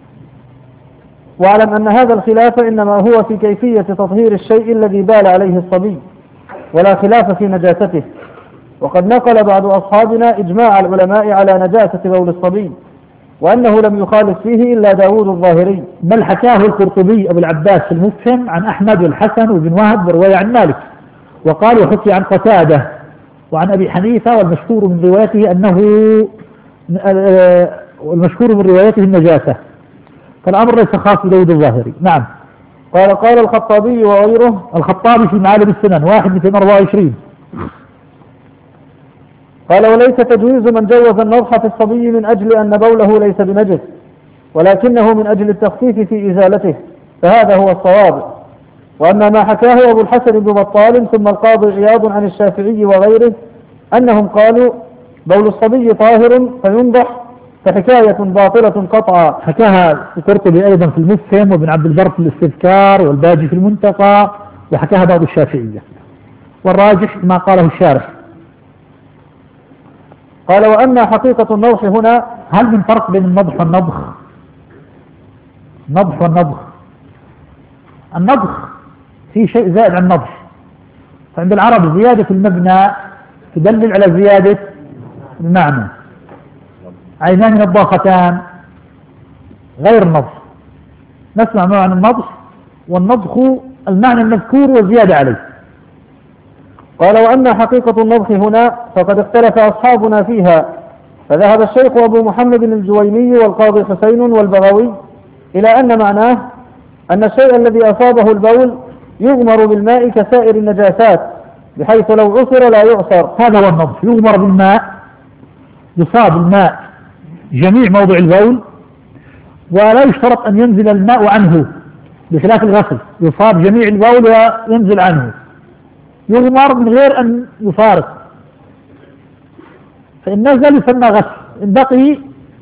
واعلم أن هذا الخلاف إنما هو في كيفية تطهير الشيء الذي بال عليه الصبي، ولا خلاف في نجاسته. وقد نقل بعض أصحابنا إجماع العلماء على نجاسة بول الصبي، وأنه لم يخالف فيه إلا داود الظاهري، بل حكاه القرطبي أبو العباس في المفهم عن أحمد والحسن وابن وهب ورواية عن مالك، وقال وحكي عن قتادة وعن أبي حنيفة، والمشهور من روايته أنه والمشهور من روايته النجاسة، فالأمر ليس خاص بداود الظاهري. نعم. قال قال الخطابي وغيره، الخطابي في معالم السنن واحد مئتين وأربعة وعشرين، قال: وليس تجويز من جوز النضح في الصبي من أجل أن بوله ليس بنجس، ولكنه من أجل التخفيف في إزالته، فهذا هو الصواب. وأما ما حكاه أبو الحسن بن بطال ثم القاضي عياض عن الشافعي وغيره أنهم قالوا بول الصبي طاهر فينضح، فحكاية باطلة قطعا. حكاها القرطبي أيضا في المفهم، وابن عبد البر في الاستذكار، والباجي في المنتقى، وحكاها بعض الشافعية، والراجح ما قاله الشارح. قال: وأما حقيقة النضح هنا، هل من فرق بين النضح والنضخ؟ النضح والنضخ، النضخ في شيء زائد عن النضح، فعند العرب زيادة المبنى تدلل على زيادة المعنى. عينان نضاختان غير النضخ. نسمع معنى النضخ، والنضخ المعنى المذكور والزيادة عليه. قال: وأما حقيقة النضخ هنا فقد اختلف أصحابنا فيها، فذهب الشيخ أبو محمد الجويني والقاضي حسين والبغوي إلى أن معناه أن الشيء الذي أصابه البول يغمر بالماء كسائر النجاسات، بحيث لو عصر لا يعصر. هذا هو النضخ، يغمر بالماء، يصاب الماء جميع موضع البول، ولا يشترط أن ينزل الماء عنه بخلاف الغسل، يصاب جميع البول وينزل عنه، يغمر من غير أن يفارق، فإن نزل يسمى غسل، إن بقي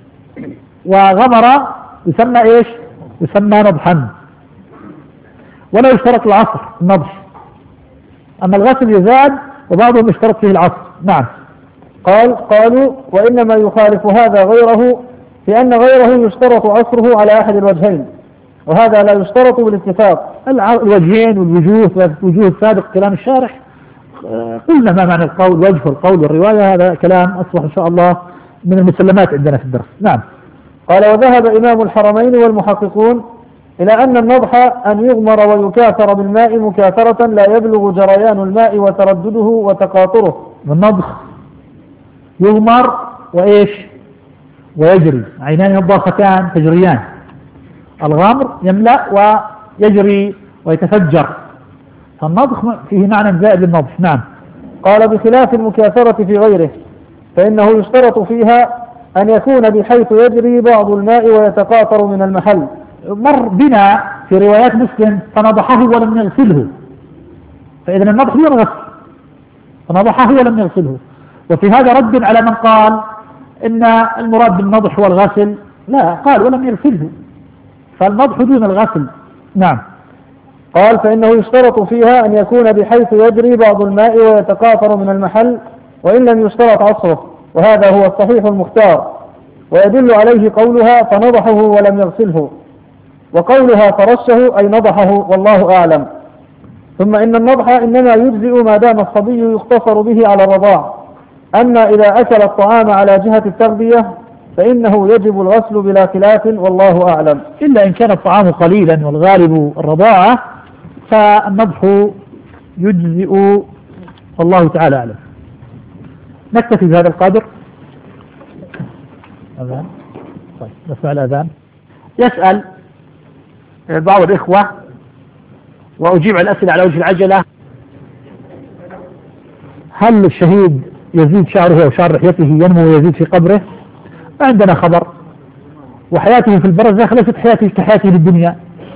وغمر يسمى إيش؟ يسمى نضحا، ولا يشترط العصر النضح. أما الغسل يزاد، وبعضهم يشترط فيه العصر. نعم. قال قالوا: وإنما يخالف هذا غيره، لأن غيره يشترط عصره على أحد الوجهين، وهذا لا يشترط بالاتفاق. الوجهين والوجوه والوجوه السابق كلام الشارح، قلنا ما معنى القول، وجه القول والرواية، هذا كلام أصبح إن شاء الله من المسلمات عندنا في الدرس. نعم. قال: وذهب إمام الحرمين والمحققون إلى أن النضح أن يغمر ويكاثر بالماء مكاثرة لا يبلغ جريان الماء وتردده وتقاطره. والنضخ يغمر وإيش؟ ويجري، عينان نضاختان تجريان، الغمر يملأ ويجري ويتفجر، فالنضخ فيه معنى زائد للنضح. نعم. قال: بخلاف المكاثرة في غيره، فإنه يشترط فيها أن يكون بحيث يجري بعض الماء ويتقاطر من المحل. مر بنا في روايات مسلم فنضحه ولم يغسله، فإذا النضح هو الغسل، فنضحه ولم يغسله. وفي هذا رد على من قال إن المراد بالنضح هو الغسل، لا، قال ولم يغسله، فالنضح دون الغسل. نعم. قال: فإنه يشترط فيها أن يكون بحيث يجري بعض الماء ويتقاطر من المحل، وإن لم يشترط عصره، وهذا هو الصحيح المختار، ويدل عليه قولها فنضحه ولم يغسله، وقولها فرشه أي نضحه، والله أعلم. ثم إن النضح إنما يجزئ ما دام الصبي يقتصر به على الرضاع، أما إذا أكل الطعام على جهة التغذية فإنه يجب الغسل بلا خلاف، والله أعلم. إلا إن كان الطعام قليلا والغالب الرضاعة فالنضح يجزئ، والله تعالى أعلم. نكتفي بهذا القدر. أذان. طيب نسمع الأذان. يسأل بعض الإخوة وأجيب على الأسئلة على وجه العجلة: هل الشهيد يزيد شعره أو شعر لحيته ينمو ويزيد في قبره، ما عندنا خبر. وحياته في البرزخ ليست حياته كحياته للدنيا.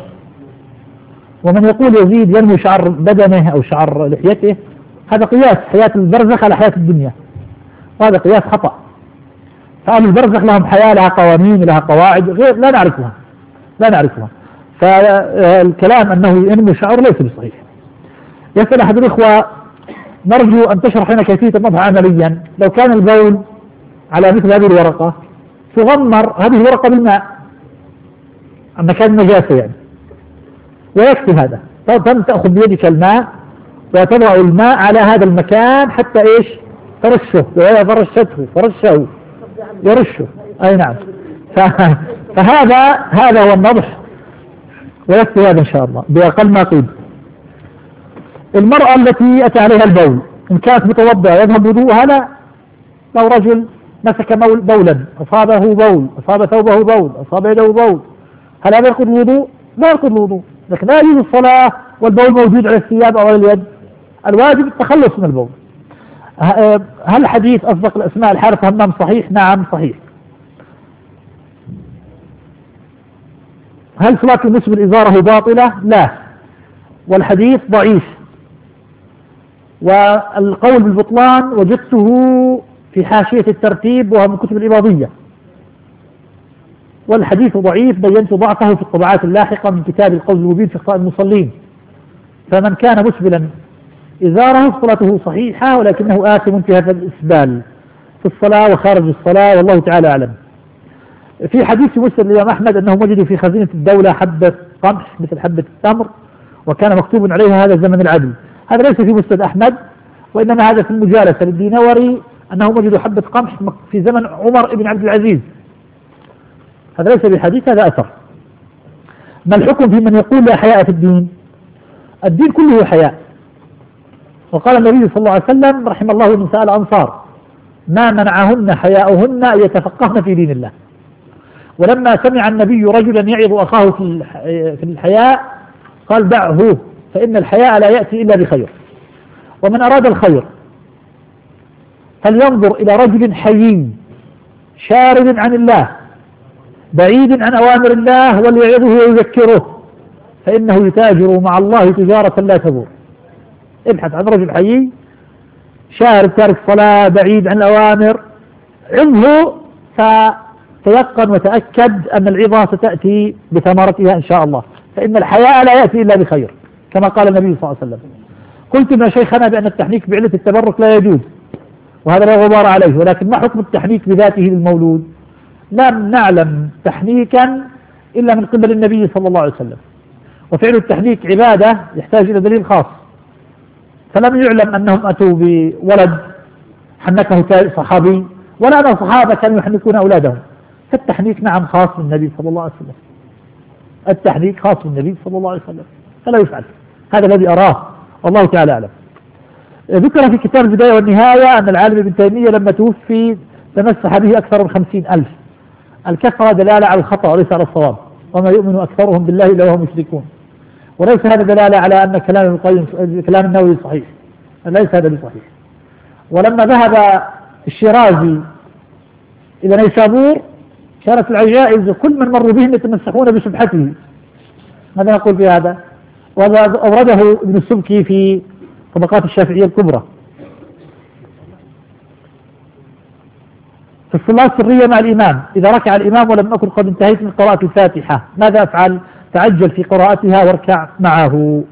ومن يقول يزيد ينمو شعر بدنه أو شعر لحيته، هذا قياس حياة البرزخ على حياة الدنيا، وهذا قياس خطأ. فأهل البرزخ لهم حياة لها قوانين لها قواعد غير لا نعرفها لا نعرفها فالكلام أنه ينمو شعر ليس بصحيح. يسأل أحد الإخوة: نرجو أن تشرح لنا كيفية النضح عمليا. لو كان البول على مثل هذه الورقة تغمر هذه الورقة بالماء عن مكان النجاسة يعني، ويكفي هذا. تأخذ بيدك الماء وتضع الماء على هذا المكان حتى إيش ترشه، فرشته فرشه يرشه، أي نعم. فهذا هذا هو النضح، ويكفي هذا إن شاء الله بأقل ما قيل. المرأة التي أتى عليها البول إن كانت متوضئة يذهب وضوءها؟ لا. لو رجل مسك بولا أصابه بول، أصاب ثوبه بول، أصاب يده بول، هل هذا ينقض الوضوء؟ لا ينقض الوضوء، لكن لا يجوز الصلاة والبول موجود على الثياب أو على اليد. الواجب التخلص من البول. هل حديث أصدق الأسماء الحارث همام صحيح؟ نعم صحيح. هل صلاة المسلم إزاره باطلة؟ لا، والحديث ضعيف. والقول بالبطلان وجدته في حاشية الترتيب وهو من كتب الإباضية، والحديث ضعيف بينت ضعفه في الطبعات اللاحقة من كتاب القول المبين في أخطاء المصلين. فمن كان مسبلا إزاره صلاته صحيحة، ولكنه آثم في هذا الإسبال في الصلاة وخارج الصلاة، والله تعالى أعلم. في حديث مسلم الإمام أحمد أنهم وجدوا في خزينة الدولة حبة قمح مثل حبة التمر وكان مكتوب عليها هذا زمن العدل. هذا ليس في مسند أحمد، وإنما هذا في المجالسة للدينوري أنهم وجدوا حبة قمح في زمن عمر بن عبد العزيز. هذا ليس بحديث، هذا أثر. ما الحكم في من يقول لا حياء في الدين؟ الدين كله حياء. وقال النبي صلى الله عليه وسلم: رحم الله النساء الأنصار ما منعهن حياؤهن أن يتفقهن في دين الله. ولما سمع النبي رجلا يعظ أخاه في الحياء قال: دعه فإن الحياء لا يأتي إلا بخير. ومن أراد الخير فلينظر إلى رجل حيي شارد عن الله بعيد عن أوامر الله وليعظه ويذكره، فإنه يتاجر مع الله تجارة لا تبور. ابحث عن رجل حيي شارد تارك صلاة بعيد عن الأوامر، عظه فتيقن وتأكد أن العظة ستأتي بثمرتها إن شاء الله، فإن الحياء لا يأتي إلا بخير كما قال النبي صلى الله عليه وسلم. قلت يا شيخنا بأن التحنيك بعلة التبرك لا يجوز، وهذا لا غبار عليه، ولكن ما حكم التحنيك بذاته للمولود؟ لم نعلم تحنيكا إلا من قبل النبي صلى الله عليه وسلم، وفعل التحنيك عبادة يحتاج إلى دليل خاص، فلم يعلم أنهم أتوا بولد حنكه صحابي، ولا أن الصحابة كانوا يحنكون أولادهم. فالتحنيك نعم خاص بالنبي صلى الله عليه وسلم، التحنيك خاص بالنبي صلى الله عليه وسلم، فلا يفعل. هذا الذي أراه والله تعالى أعلم. ذكر في كتاب البداية والنهاية أن العالم ابن تيمية لما توفي تمسح به أكثر من خمسين ألف. الكثرة دلالة على الخطأ وليس على الصواب، وما يؤمن أكثرهم بالله إلا وهم مشركون، وليس هذا دلالة على أن كلام ابن القيم كلام النووي صحيح، ليس هذا بصحيح. ولما ذهب الشيرازي إلى نيسابور كانت العجائز كل من مروا بهم يتمسحون بسبحته. ماذا نقول في هذا؟ وهذا أورده ابن السبكي في طبقات الشافعية الكبرى. في الصلاة السرية مع الإمام، إذا ركع الإمام ولم أكن قد انتهيت من قراءة الفاتحة ماذا أفعل؟ تعجل في قراءتها واركع معه.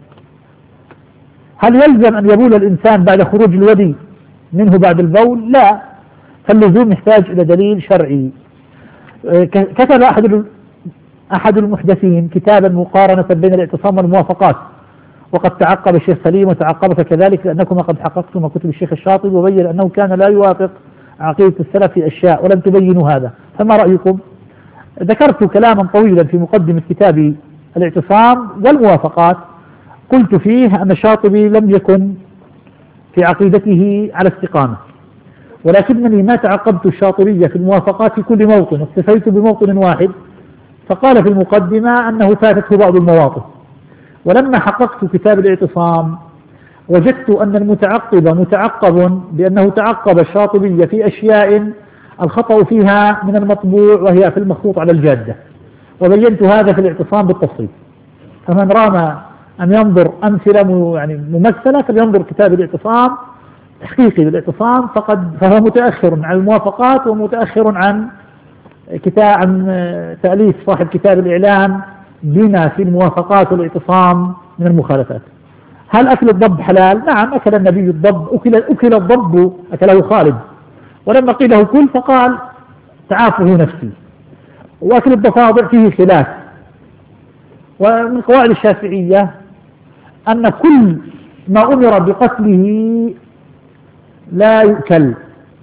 هل يلزم أن يبول الإنسان بعد خروج الودي منه بعد البول؟ لا، فاللزوم يحتاج إلى دليل شرعي. كتب أحد أحد المحدثين كتابا مقارنة بين الاعتصام والموافقات، وقد تعقب الشيخ سليم وتعقبك كذلك لأنكما قد حققتم كتب الشيخ الشاطبي، وبين أنه كان لا يوافق عقيدة السلف في أشياء ولم تبينوا هذا، فما رأيكم؟ ذكرت كلاما طويلا في مقدمة كتاب الاعتصام والموافقات، قلت فيه أن الشاطبي لم يكن في عقيدته على استقامة، ولكنني ما تعقبت الشاطبية في الموافقات في كل موطن، اكتفيت بموطن واحد، فقال في المقدمة أنه فاتته بعض المواطن. ولما حققت كتاب الاعتصام وجدت أن المتعقب متعقب بأنه تعقب الشاطبي في أشياء الخطأ فيها من المطبوع وهي في المخطوط على الجادة، وبينت هذا في الاعتصام بالتفصيل. فمن رام أن ينظر أمثلة يعني ممثلة فلينظر كتاب الاعتصام تحقيقي بالاعتصام، فقد فهو متأخر عن الموافقات ومتأخر عن كتاب عن تأليف صاحب كتاب الإعلام بما في الموافقات والاعتصام من المخالفات. هل أكل الضب حلال؟ نعم، أكل النبي الضب، أكل, أكل الضب أكله خالد، ولما قيل له كل فقال تعافه نفسي. وأكل الضفادع فيه خلاف، ومن قواعد الشافعية أن كل ما أمر بقتله لا يؤكل،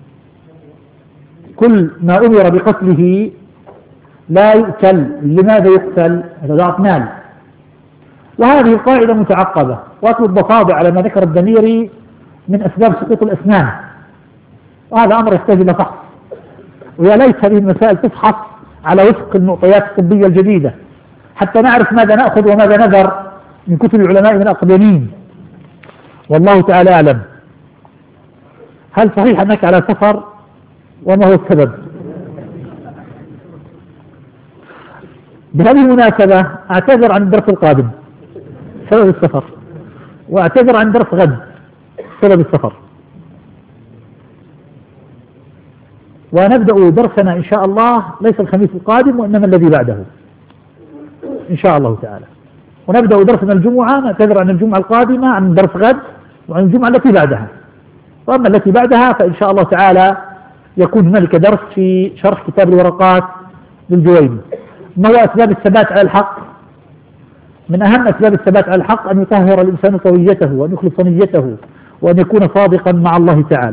كل ما أمر بقتله لا يؤكل. لماذا يقتل؟ هذا مال، وهذه القاعدة متعقبة. وأكل الضفادع على ما ذكر الدميري من أسباب سقوط الأسنان، وهذا أمر يحتاج إلى فحص، ويا ليت هذه المسائل تفحص على وفق المعطيات الطبية الجديدة حتى نعرف ماذا نأخذ وماذا نذر من كتب العلماء من الأقدمين، والله تعالى أعلم. هل صحيح أنك على سفر؟ وما هو السبب؟ بهذه المناسبة أعتذر عن الدرس القادم سبب السفر، وأعتذر عن درس غد سبب السفر، ونبدأ درسنا إن شاء الله ليس الخميس القادم وإنما الذي بعده إن شاء الله تعالى. ونبدأ درسنا الجمعة، نعتذر عن الجمعة القادمة عن درس غد وعن الجمعة التي بعدها، وأما التي بعدها فإن شاء الله تعالى يكون هنالك درس في شرح كتاب الورقات للجويني. ما هو أسباب الثبات على الحق؟ من أهم أسباب الثبات على الحق أن يطهر الإنسان طويته وأن يخلص نيته وأن يكون صادقا مع الله تعالى.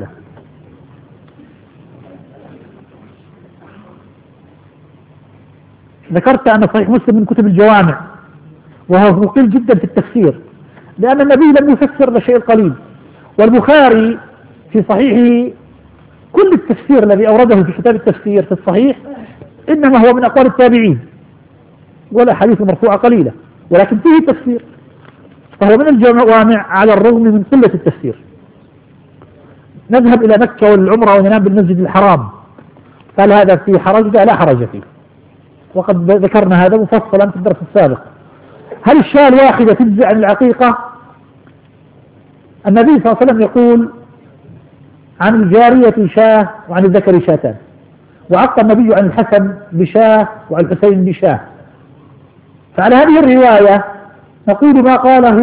ذكرت أن صحيح مسلم من كتب الجوامع، وهو مقل جدا في التفسير، لأن النبي لم يفسر إلا شيء القليل، والبخاري في صحيحه كل التفسير الذي أورده في كتاب التفسير في الصحيح إنما هو من أقوال التابعين، ولا حديث مرفوعة قليلة، ولكن فيه تفسير، فهو من الجوامع على الرغم من قلة التفسير. نذهب إلى مكة والعمرة وننام بالمسجد الحرام، قال هذا في حرج؟ لا حرج فيه، وقد ذكرنا هذا مفصلا في الدرس السابق. هل الشاة الواحدة تجزي عن العقيقة؟ النبي صلى الله عليه وسلم يقول عن الجارية شاة وعن الذكر شاتان، وعق النبي عن الحسن بشاة وعن الحسين بشاة. فعلى هذه الرواية نقول ما قاله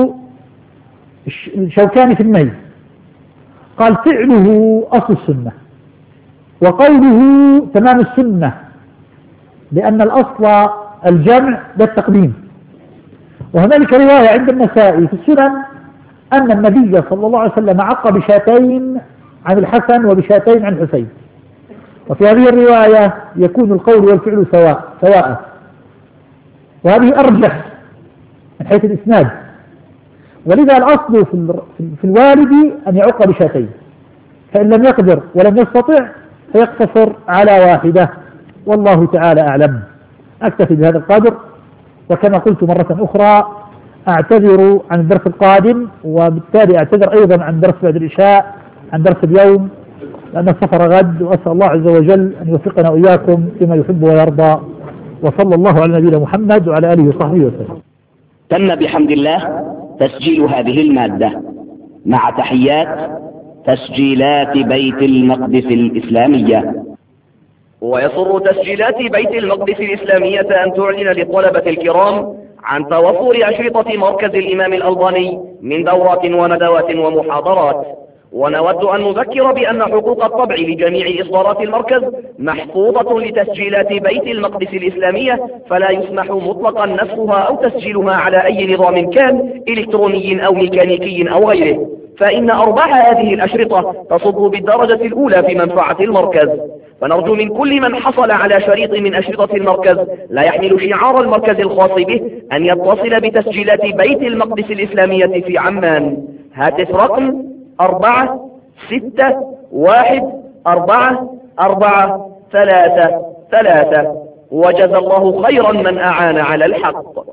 الشوكاني في الميل، قال فعله أصل السنة وقوله تمام السنة، لأن الأصل الجمع ده التقديم. وهنالك رواية عند النسائي في السنن أن النبي صلى الله عليه وسلم عق بشاتين عن الحسن وبشاتين عن الحسين، وفي هذه الرواية يكون القول والفعل سواء سواء، وهذه أرجح من حيث الإسناد. ولذا الأصل في الوالد أن يعق بشاتين، فإن لم يقدر ولم يستطع فيقتصر على واحدة، والله تعالى أعلم. أكتفي بهذا القدر، وكما قلت مرة أخرى أعتذر عن الدرس القادم، وبالتالي أعتذر أيضا عن درس بعد العشاء، عن درس اليوم، لأن السفر غد، وأسأل الله عز وجل أن يوفقنا وإياكم فيما يحب ويرضى، وصلى الله على نبينا محمد وعلى آله وصحبه وسلم. تم بحمد الله تسجيل هذه المادة مع تحيات تسجيلات بيت المقدس الإسلامية. ويسر تسجيلات بيت المقدس الإسلامية أن تعلن للطلبة الكرام عن توفر أشرطة مركز الإمام الألباني من دورات وندوات ومحاضرات. ونود أن نذكر بأن حقوق الطبع لجميع إصدارات المركز محفوظة لتسجيلات بيت المقدس الإسلامية، فلا يسمح مطلقا نسخها أو تسجيلها على أي نظام كان إلكتروني أو ميكانيكي أو غيره، فإن أرباح هذه الأشرطة تصب بالدرجة الأولى في منفعة المركز. فنرجو من كل من حصل على شريط من أشرطة المركز لا يحمل شعار المركز الخاص به أن يتصل بتسجيلات بيت المقدس الإسلامية في عمان. هاتف رقم أربعة ستة واحد أربعة أربعة ثلاثة ثلاثة. وجزى الله خيرا من أعان على الحق.